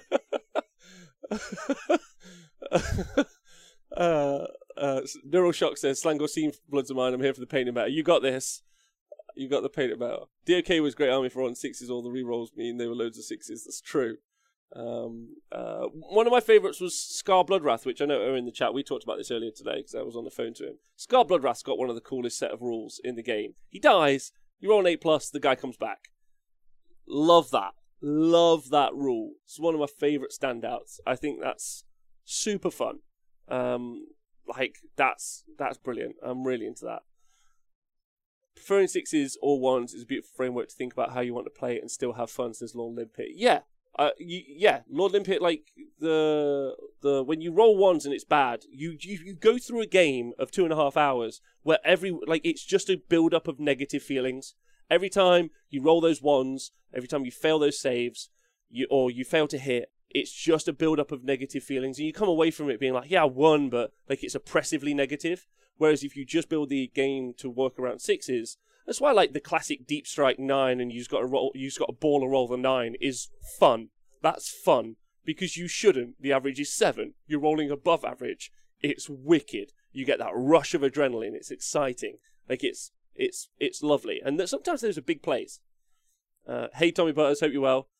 uh, uh, Neural Shock says, Slang or Scene Bloods of Mine, I'm here for the painting matter. You got this. You got the painting matter. D O K was great army for on sixes, all the rerolls mean there were loads of sixes. That's true. Um, uh, one of my favourites was Scar Bloodwrath, which I know are in the chat. We talked about this earlier today because I was on the phone to him. Scar Bloodwrath's got one of the coolest set of rules in the game. He dies, you roll an eight plus, the guy comes back. Love that. Love that rule. It's one of my favourite standouts. I think that's super fun. Um, like, that's that's brilliant. I'm really into that. Preferring sixes or ones is a beautiful framework to think about how you want to play it and still have fun, says Lord Limpet. Yeah. Uh, you, yeah, Lord Limpet, like, the the when you roll ones and it's bad, you, you you go through a game of two and a half hours where every, like, it's just a build-up of negative feelings. Every time you roll those ones, every time you fail those saves, you or you fail to hit, it's just a build-up of negative feelings, and you come away from it being like, yeah, I won, but, like, it's oppressively negative. Whereas if you just build the game to work around sixes, that's why, like, the classic Deep Strike nine and you just got to roll, you just got to ball a roll the nine is fun. That's fun, because you shouldn't. The average is seven. You're rolling above average. It's wicked. You get that rush of adrenaline. It's exciting. Like, it's it's it's lovely. And th- sometimes there's a big plays. Uh, hey, Tommy Butters, hope you're well.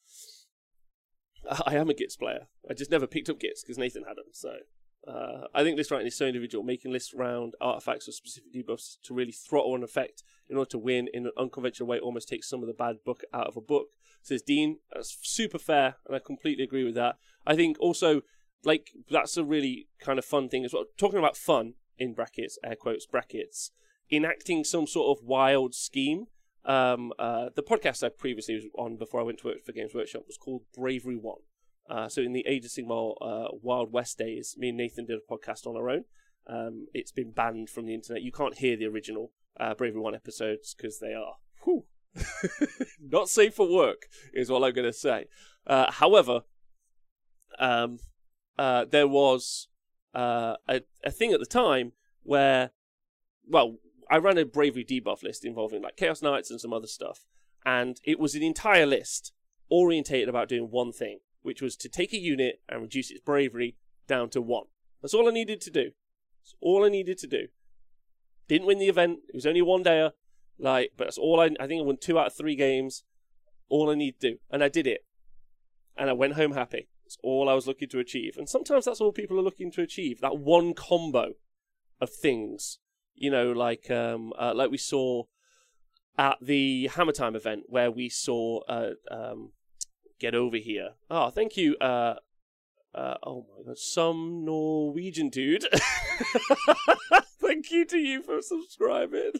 I am a Gits player. I just never picked up Gits because Nathan had them. So uh, I think list writing is so individual. Making lists around artifacts or specific debuffs to really throttle an effect in order to win in an unconventional way almost takes some of the bad book out of a book. Says Dean. That's super fair, and I completely agree with that. I think also, like, that's a really kind of fun thing as well. Talking about fun, in brackets, air quotes, brackets, enacting some sort of wild scheme. Um, uh, the podcast I previously was on before I went to work for Games Workshop was called Bravery One. Uh, so in the Age of Sigmar uh, Wild West days, me and Nathan did a podcast on our own. Um, it's been banned from the internet. You can't hear the original uh, Bravery One episodes because they are whew, not safe for work, is what I'm going to say. Uh, however, um, uh, there was uh, a, a thing at the time where, well, I ran a Bravery debuff list involving like Chaos Knights and some other stuff, and it was an entire list orientated about doing one thing, which was to take a unit and reduce its bravery down to one. That's all I needed to do. That's all I needed to do. Didn't win the event. It was only a one-dayer. Like, but that's all I... I think I won two out of three games. All I need to do. And I did it. And I went home happy. That's all I was looking to achieve. And sometimes that's all people are looking to achieve. That one combo of things. You know, like um, uh, like we saw at the Hammer Time event, where we saw... Uh, um, Get over here. Oh, thank you. Uh, uh, oh my god, some Norwegian dude. Thank you to you for subscribing.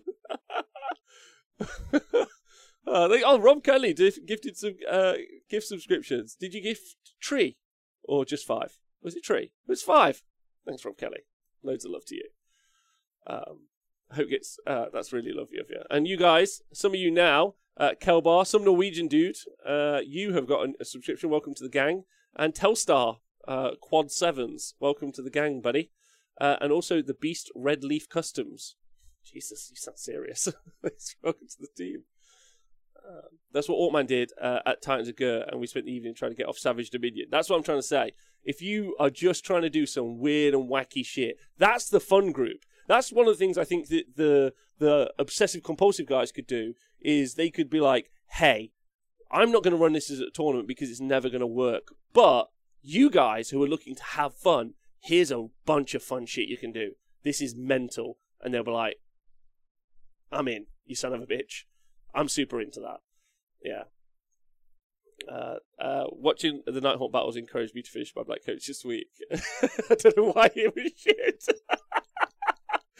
uh, they, oh, Rob Kelly did, gifted some uh, gift subscriptions. Did you gift Tree or just five? Was it Tree? It was five. Thanks, Rob Kelly. Loads of love to you. Um, I hope it's uh, that's really lovely of you. And you guys, some of you now. Uh, Kelbar, some Norwegian dude, uh, you have got a subscription, welcome to the gang. And Telstar, uh, Quad Sevens, welcome to the gang, buddy. Uh, and also the Beast Red Leaf Customs. Jesus, you sound serious. Welcome to the team. Uh, that's what Ortman did uh, at Titans of Gur, and we spent the evening trying to get off Savage Dominion. That's what I'm trying to say. If you are just trying to do some weird and wacky shit, that's the fun group. That's one of the things I think that the the obsessive compulsive guys could do, is they could be like, hey, I'm not going to run this as a tournament because it's never going to work. But you guys who are looking to have fun, here's a bunch of fun shit you can do. This is mental. And they'll be like, I'm in, you son of a bitch. I'm super into that. Yeah. Uh, uh, watching the Nighthawk battles encouraged me to finish my Black Coach this week. I don't know why it was shit.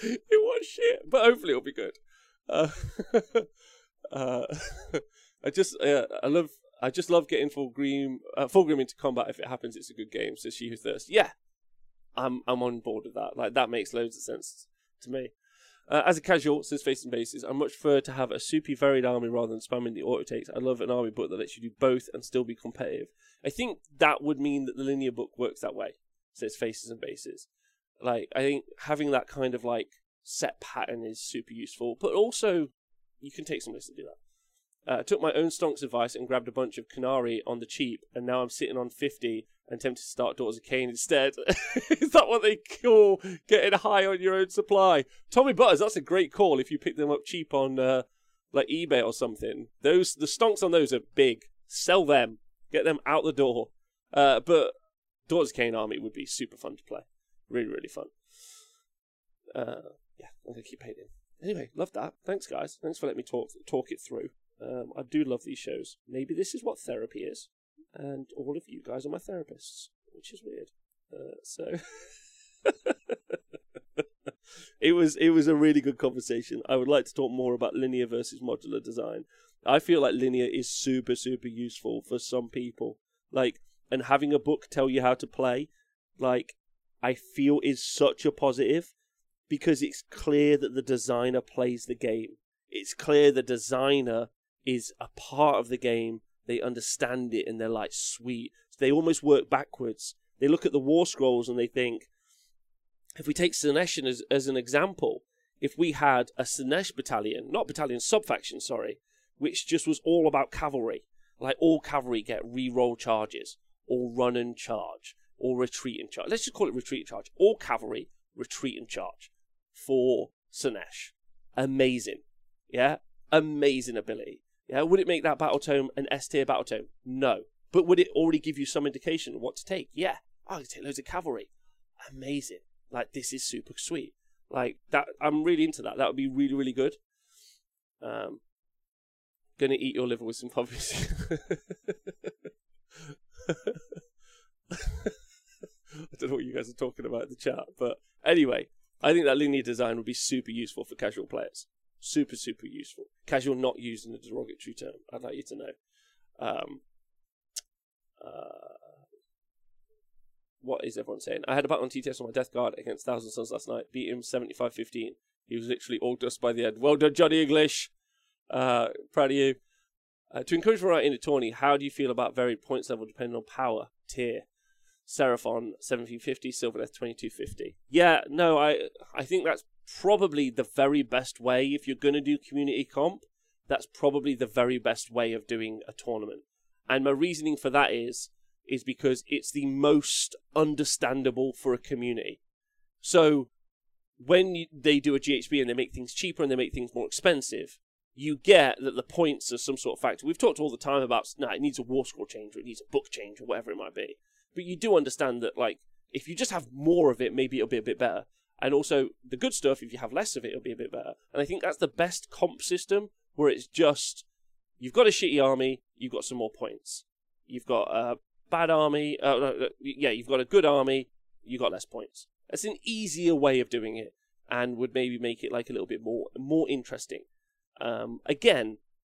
it was shit, but hopefully it'll be good. Uh, uh, I just, uh, I love, I just love getting Fulgrim, uh, Fulgrim into combat. If it happens, it's a good game. So She Who Thirsts, yeah, I'm, I'm on board with that. Like that makes loads of sense to me. Uh, as a casual, says Faces and Bases, I much prefer to have a soupy varied army rather than spamming the auto takes. I love an army book that lets you do both and still be competitive. I think that would mean that the linear book works that way, says Faces and Bases. Like, I think having that kind of like set pattern is super useful, but also you can take some ways to do that. Uh, I took my own stonks advice and grabbed a bunch of Canary on the cheap, and now I'm sitting on fifty and tempted to start Daughters of Cain instead. Is that what they call getting high on your own supply? Tommy Butters, that's a great call if you pick them up cheap on uh, like eBay or something. Those the stonks on those are big. Sell them. Get them out the door. Uh, but Daughters of Cain Army would be super fun to play. Really, really fun. Uh, yeah, I'm going to keep painting. Anyway, love that. Thanks, guys. Thanks for letting me talk talk it through. Um, I do love these shows. Maybe this is what therapy is. And all of you guys are my therapists, which is weird. Uh, so it was it was a really good conversation. I would like to talk more about linear versus modular design. I feel like linear is super, super useful for some people. Like, and having a book tell you how to play, like, I feel is such a positive because it's clear that the designer plays the game. It's clear the designer is a part of the game. They understand it and they're like, sweet. So they almost work backwards. They look at the War Scrolls and they think, if we take Slaanesh as, as an example, if we had a Slaanesh battalion, not battalion, sub-faction, sorry, which just was all about cavalry, like all cavalry get re-roll charges, or run and charge, or retreat and charge. Let's just call it retreat and charge. All cavalry, retreat and charge for Slaanesh. Amazing. Yeah? Amazing ability. Yeah, would it make that battle tome an S tier battle tome? No. But would it already give you some indication of what to take? Yeah. Oh, I can take loads of cavalry. Amazing. Like, this is super sweet. Like, that, I'm really into that. That would be really, really good. Um, gonna eat your liver with some puppies. I don't know what you guys are talking about in the chat. But anyway, I think that linear design would be super useful for casual players. Super, super useful. Casual not used in a derogatory term. I'd like you to know. Um, uh, what is everyone saying? I had a battle on T T S on my Death Guard against Thousand Suns last night. Beat him seventy-five fifteen. He was literally all dust by the end. Well done, Johnny English. Uh, proud of you. Uh, to encourage variety in a tourney, how do you feel about varied points level depending on power, tier? Seraphon seventeen fifty, Sylvaneth twenty-two fifty. Yeah, no, I I think that's probably the very best way. If you're going to do community comp, that's probably the very best way of doing a tournament. And my reasoning for that is is because it's the most understandable for a community. So when you, they do a G H B and they make things cheaper and they make things more expensive, you get that the points are some sort of factor. We've talked all the time about, no, nah, it needs a war scroll change or it needs a book change or whatever it might be. But you do understand that, like, if you just have more of it, maybe it'll be a bit better. And also, the good stuff, if you have less of it, it'll be a bit better. And I think that's the best comp system, where it's just, you've got a shitty army, you've got some more points. You've got a bad army, uh, no, yeah, you've got a good army, you've got less points. That's an easier way of doing it, and would maybe make it, like, a little bit more, more interesting. Um, again,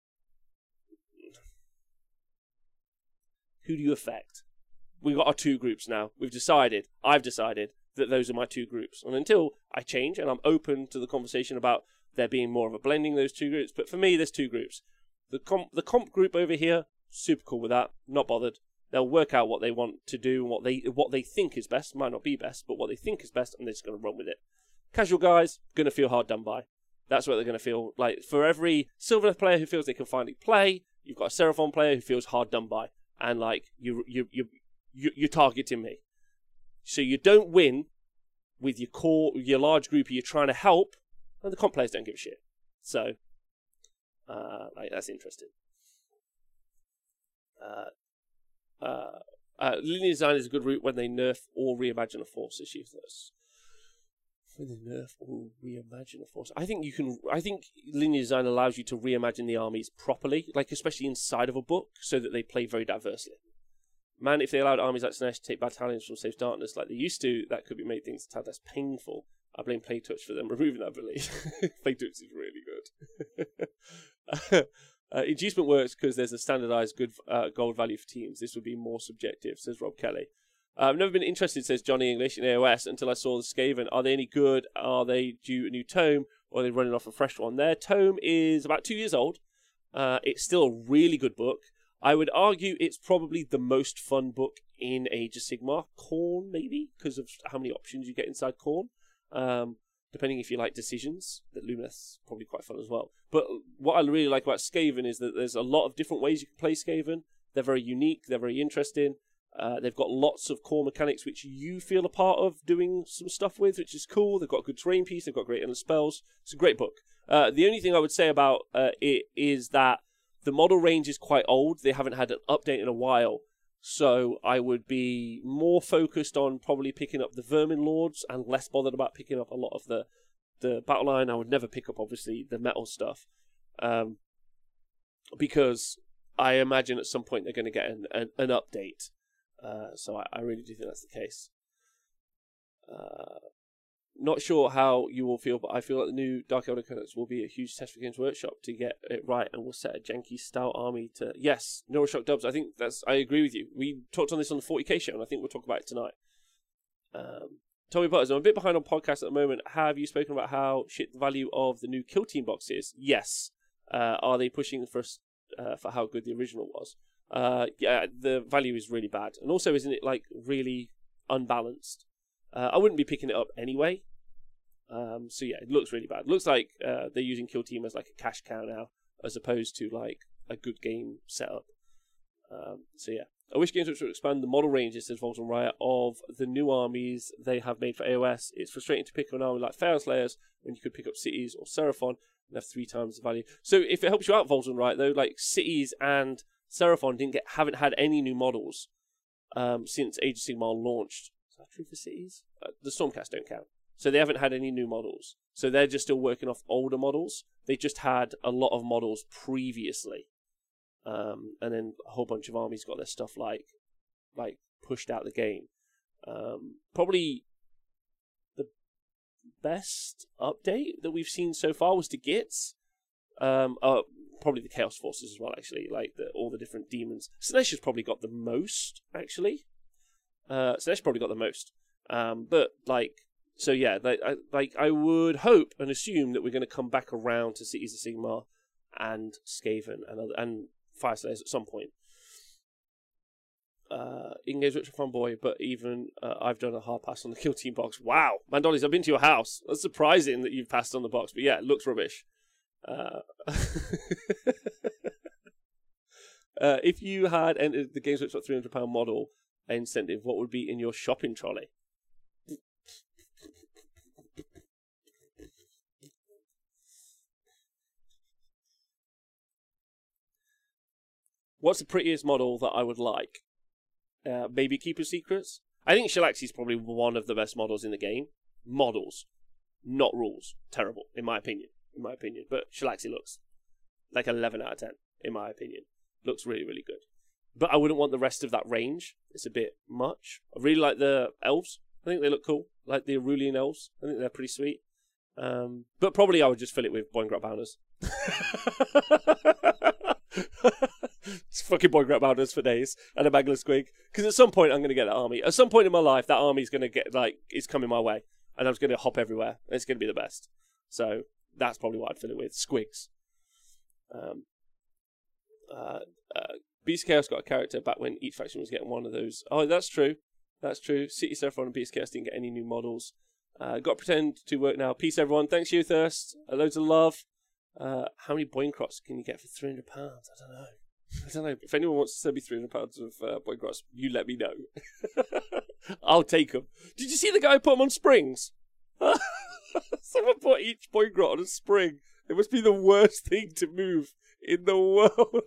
who do you affect? We've got our two groups now. We've decided, I've decided, that those are my two groups. And until I change, and I'm open to the conversation about there being more of a blending of those two groups, but for me, there's two groups. The comp, the comp group over here, super cool with that, not bothered. They'll work out what they want to do, and what they what they think is best. Might not be best, but what they think is best, and they're just going to run with it. Casual guys, going to feel hard done by. That's what they're going to feel. Like, for every Sylvaneth player who feels they can finally play, you've got a Seraphon player who feels hard done by. And, like, you, you, you, you, you're targeting me. So you don't win with your core, your large group you're trying to help, and the comp players don't give a shit. So, uh, like, that's interesting. Uh, uh, uh, linear design is a good route when they nerf or reimagine a force issue. When they nerf or reimagine a force, I think you can. I think linear design allows you to reimagine the armies properly, like especially inside of a book, so that they play very diversely. Man, if they allowed armies like Slaanesh to take battalions from Safe Darkness like they used to, that could be made things a tad less painful. I blame PlayTouch for them removing that ability. PlayTouch is really good. uh, inducement works because there's a standardized good uh, gold value for teams. This would be more subjective, says Rob Kelly. Uh, I've never been interested, says Johnny English, in A O S until I saw the Skaven. Are they any good? Are they due a new tome? Or are they running off a fresh one? Their tome is about two years old. Uh, it's still a really good book. I would argue it's probably the most fun book in Age of Sigmar. Khorne, maybe, because of how many options you get inside Khorne. Um, depending if you like decisions, that Lumineth's probably quite fun as well. But what I really like about Skaven is that there's a lot of different ways you can play Skaven. They're very unique. They're very interesting. Uh, they've got lots of core mechanics which you feel a part of doing some stuff with, which is cool. They've got a good terrain piece. They've got great endless spells. It's a great book. Uh, the only thing I would say about uh, it is that the model range is quite old. They haven't had an update in a while. So I would be more focused on probably picking up the Vermin Lords and less bothered about picking up a lot of the, the battle line. I would never pick up, obviously, the metal stuff. Um, because I imagine at some point they're going to get an, an, an update. Uh, so I, I really do think that's the case. Uh, not sure how you all feel, but I feel like the new Dark Elder Codex will be a huge test for Games Workshop to get it right, and will set a janky stout army to... Yes, Neuroshock Dubs, I think that's... I agree with you. We talked on this on the forty K show, and I think we'll talk about it tonight. Um, Tommy Butters, I'm a bit behind on podcasts at the moment. Have you spoken about how shit the value of the new Kill Team box is? Yes. Uh, are they pushing for, uh, for how good the original was? Uh, yeah, the value is really bad. And also, isn't it, like, really unbalanced? Uh, I wouldn't be picking it up anyway. Um, so, yeah, it looks really bad. It looks like uh, they're using Kill Team as, like, a cash cow now, as opposed to, like, a good game setup. Um, so, yeah. I wish Games Workshop would expand the model ranges, says Volton Riot, of the new armies they have made for A O S. It's frustrating to pick up an army like Chaos Slayers when you could pick up Cities or Seraphon and have three times the value. So, if it helps you out, Volton Riot, though, like, Cities and Seraphon didn't get, haven't had any new models um, since Age of Sigmar launched. Is that true for Cities? Uh, the Stormcast don't count. So they haven't had any new models. So they're just still working off older models. They just had a lot of models previously. Um, and then a whole bunch of armies got their stuff like like pushed out the game. Um, probably the best update that we've seen so far was to Gitz. Um, uh, probably the Chaos Forces as well, actually, like the, all the different demons. Slaanesh has probably got the most, actually. Uh, Slaanesh probably got the most. Um, but, like, so yeah, like I, like, I would hope and assume that we're going to come back around to Cities of Sigmar and Skaven and, other, and Fire Slayers at some point. Uh, Engage Richard Fanboy, but even uh, I've done a hard pass on the Kill Team box. Wow, Mandolis, I've been to your house. That's surprising that you've passed on the box, but yeah, it looks rubbish. Uh, uh, if you had entered the Games Workshop three hundred pound model incentive, what would be in your shopping trolley? What's the prettiest model that I would like? Uh, maybe Keeper Secrets? I think Shalaxi is probably one of the best models in the game. Models, not rules. Terrible, in my opinion. In my opinion, but Shalaxi looks like eleven out of ten, in my opinion. Looks really, really good. But I wouldn't want the rest of that range. It's a bit much. I really like the elves. I think they look cool. Like the Aurelian elves. I think they're pretty sweet. Um, but probably I would just fill it with Boingrot Bounders. It's fucking Boingrot Bounders for days. And a Magla Squig. Because at some point I'm going to get that army. At some point in my life, that army's going to get, like, it's coming my way. And I'm just going to hop everywhere. And it's going to be the best. So that's probably what I'd fill it with. Squigs. Um, uh, uh, Beast Chaos got a character back when each faction was getting one of those. Oh, that's true. That's true. City Seraphon and Beast Chaos didn't get any new models. Uh, got to pretend to work now. Peace, everyone. Thanks, you, Thirst. Uh, loads of love. Uh, how many Boincrots can you get for three hundred pounds? I don't know. I don't know. If anyone wants to send me three hundred pounds of uh, Boincrots, you let me know. I'll take them. Did you see the guy who put them on springs? Someone put each Boingrot on a spring. It must be the worst thing to move in the world.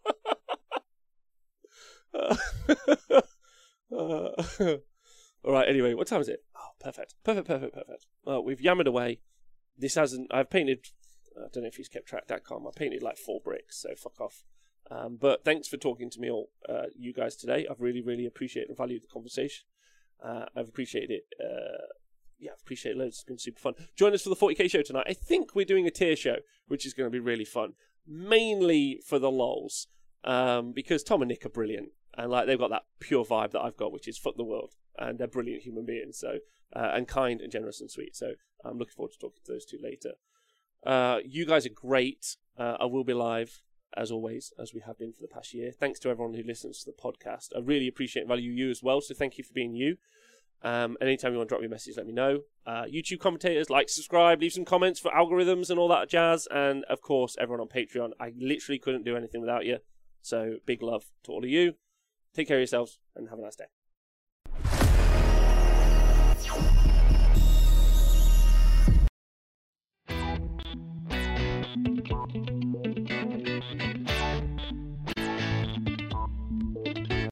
uh, all right, anyway, what time is it? Oh, perfect. Perfect, perfect, perfect. Well, we've yammered away. This hasn't... I've painted... I don't know if he's kept track, that calm. I painted like four bricks, so fuck off. Um, but thanks for talking to me all, uh, you guys today. I've really, really appreciated and valued the conversation. Uh, I've appreciated it uh, yeah, appreciate it loads. It's been super fun. Join us for the forty K show tonight. I think we're doing a tier show, which is going to be really fun. Mainly for the lols, um, because Tom and Nick are brilliant. And like they've got that pure vibe that I've got, which is fuck the world. And they're brilliant human beings. So uh, and kind and generous and sweet. So I'm looking forward to talking to those two later. Uh, you guys are great. Uh, I will be live, as always, as we have been for the past year. Thanks to everyone who listens to the podcast. I really appreciate and value you as well, so thank you for being you. Um, anytime you want to drop me a message, let me know. Uh, YouTube commentators, like, subscribe, leave some comments for algorithms and all that jazz. And, of course, everyone on Patreon. I literally couldn't do anything without you. So, big love to all of you. Take care of yourselves, and have a nice day.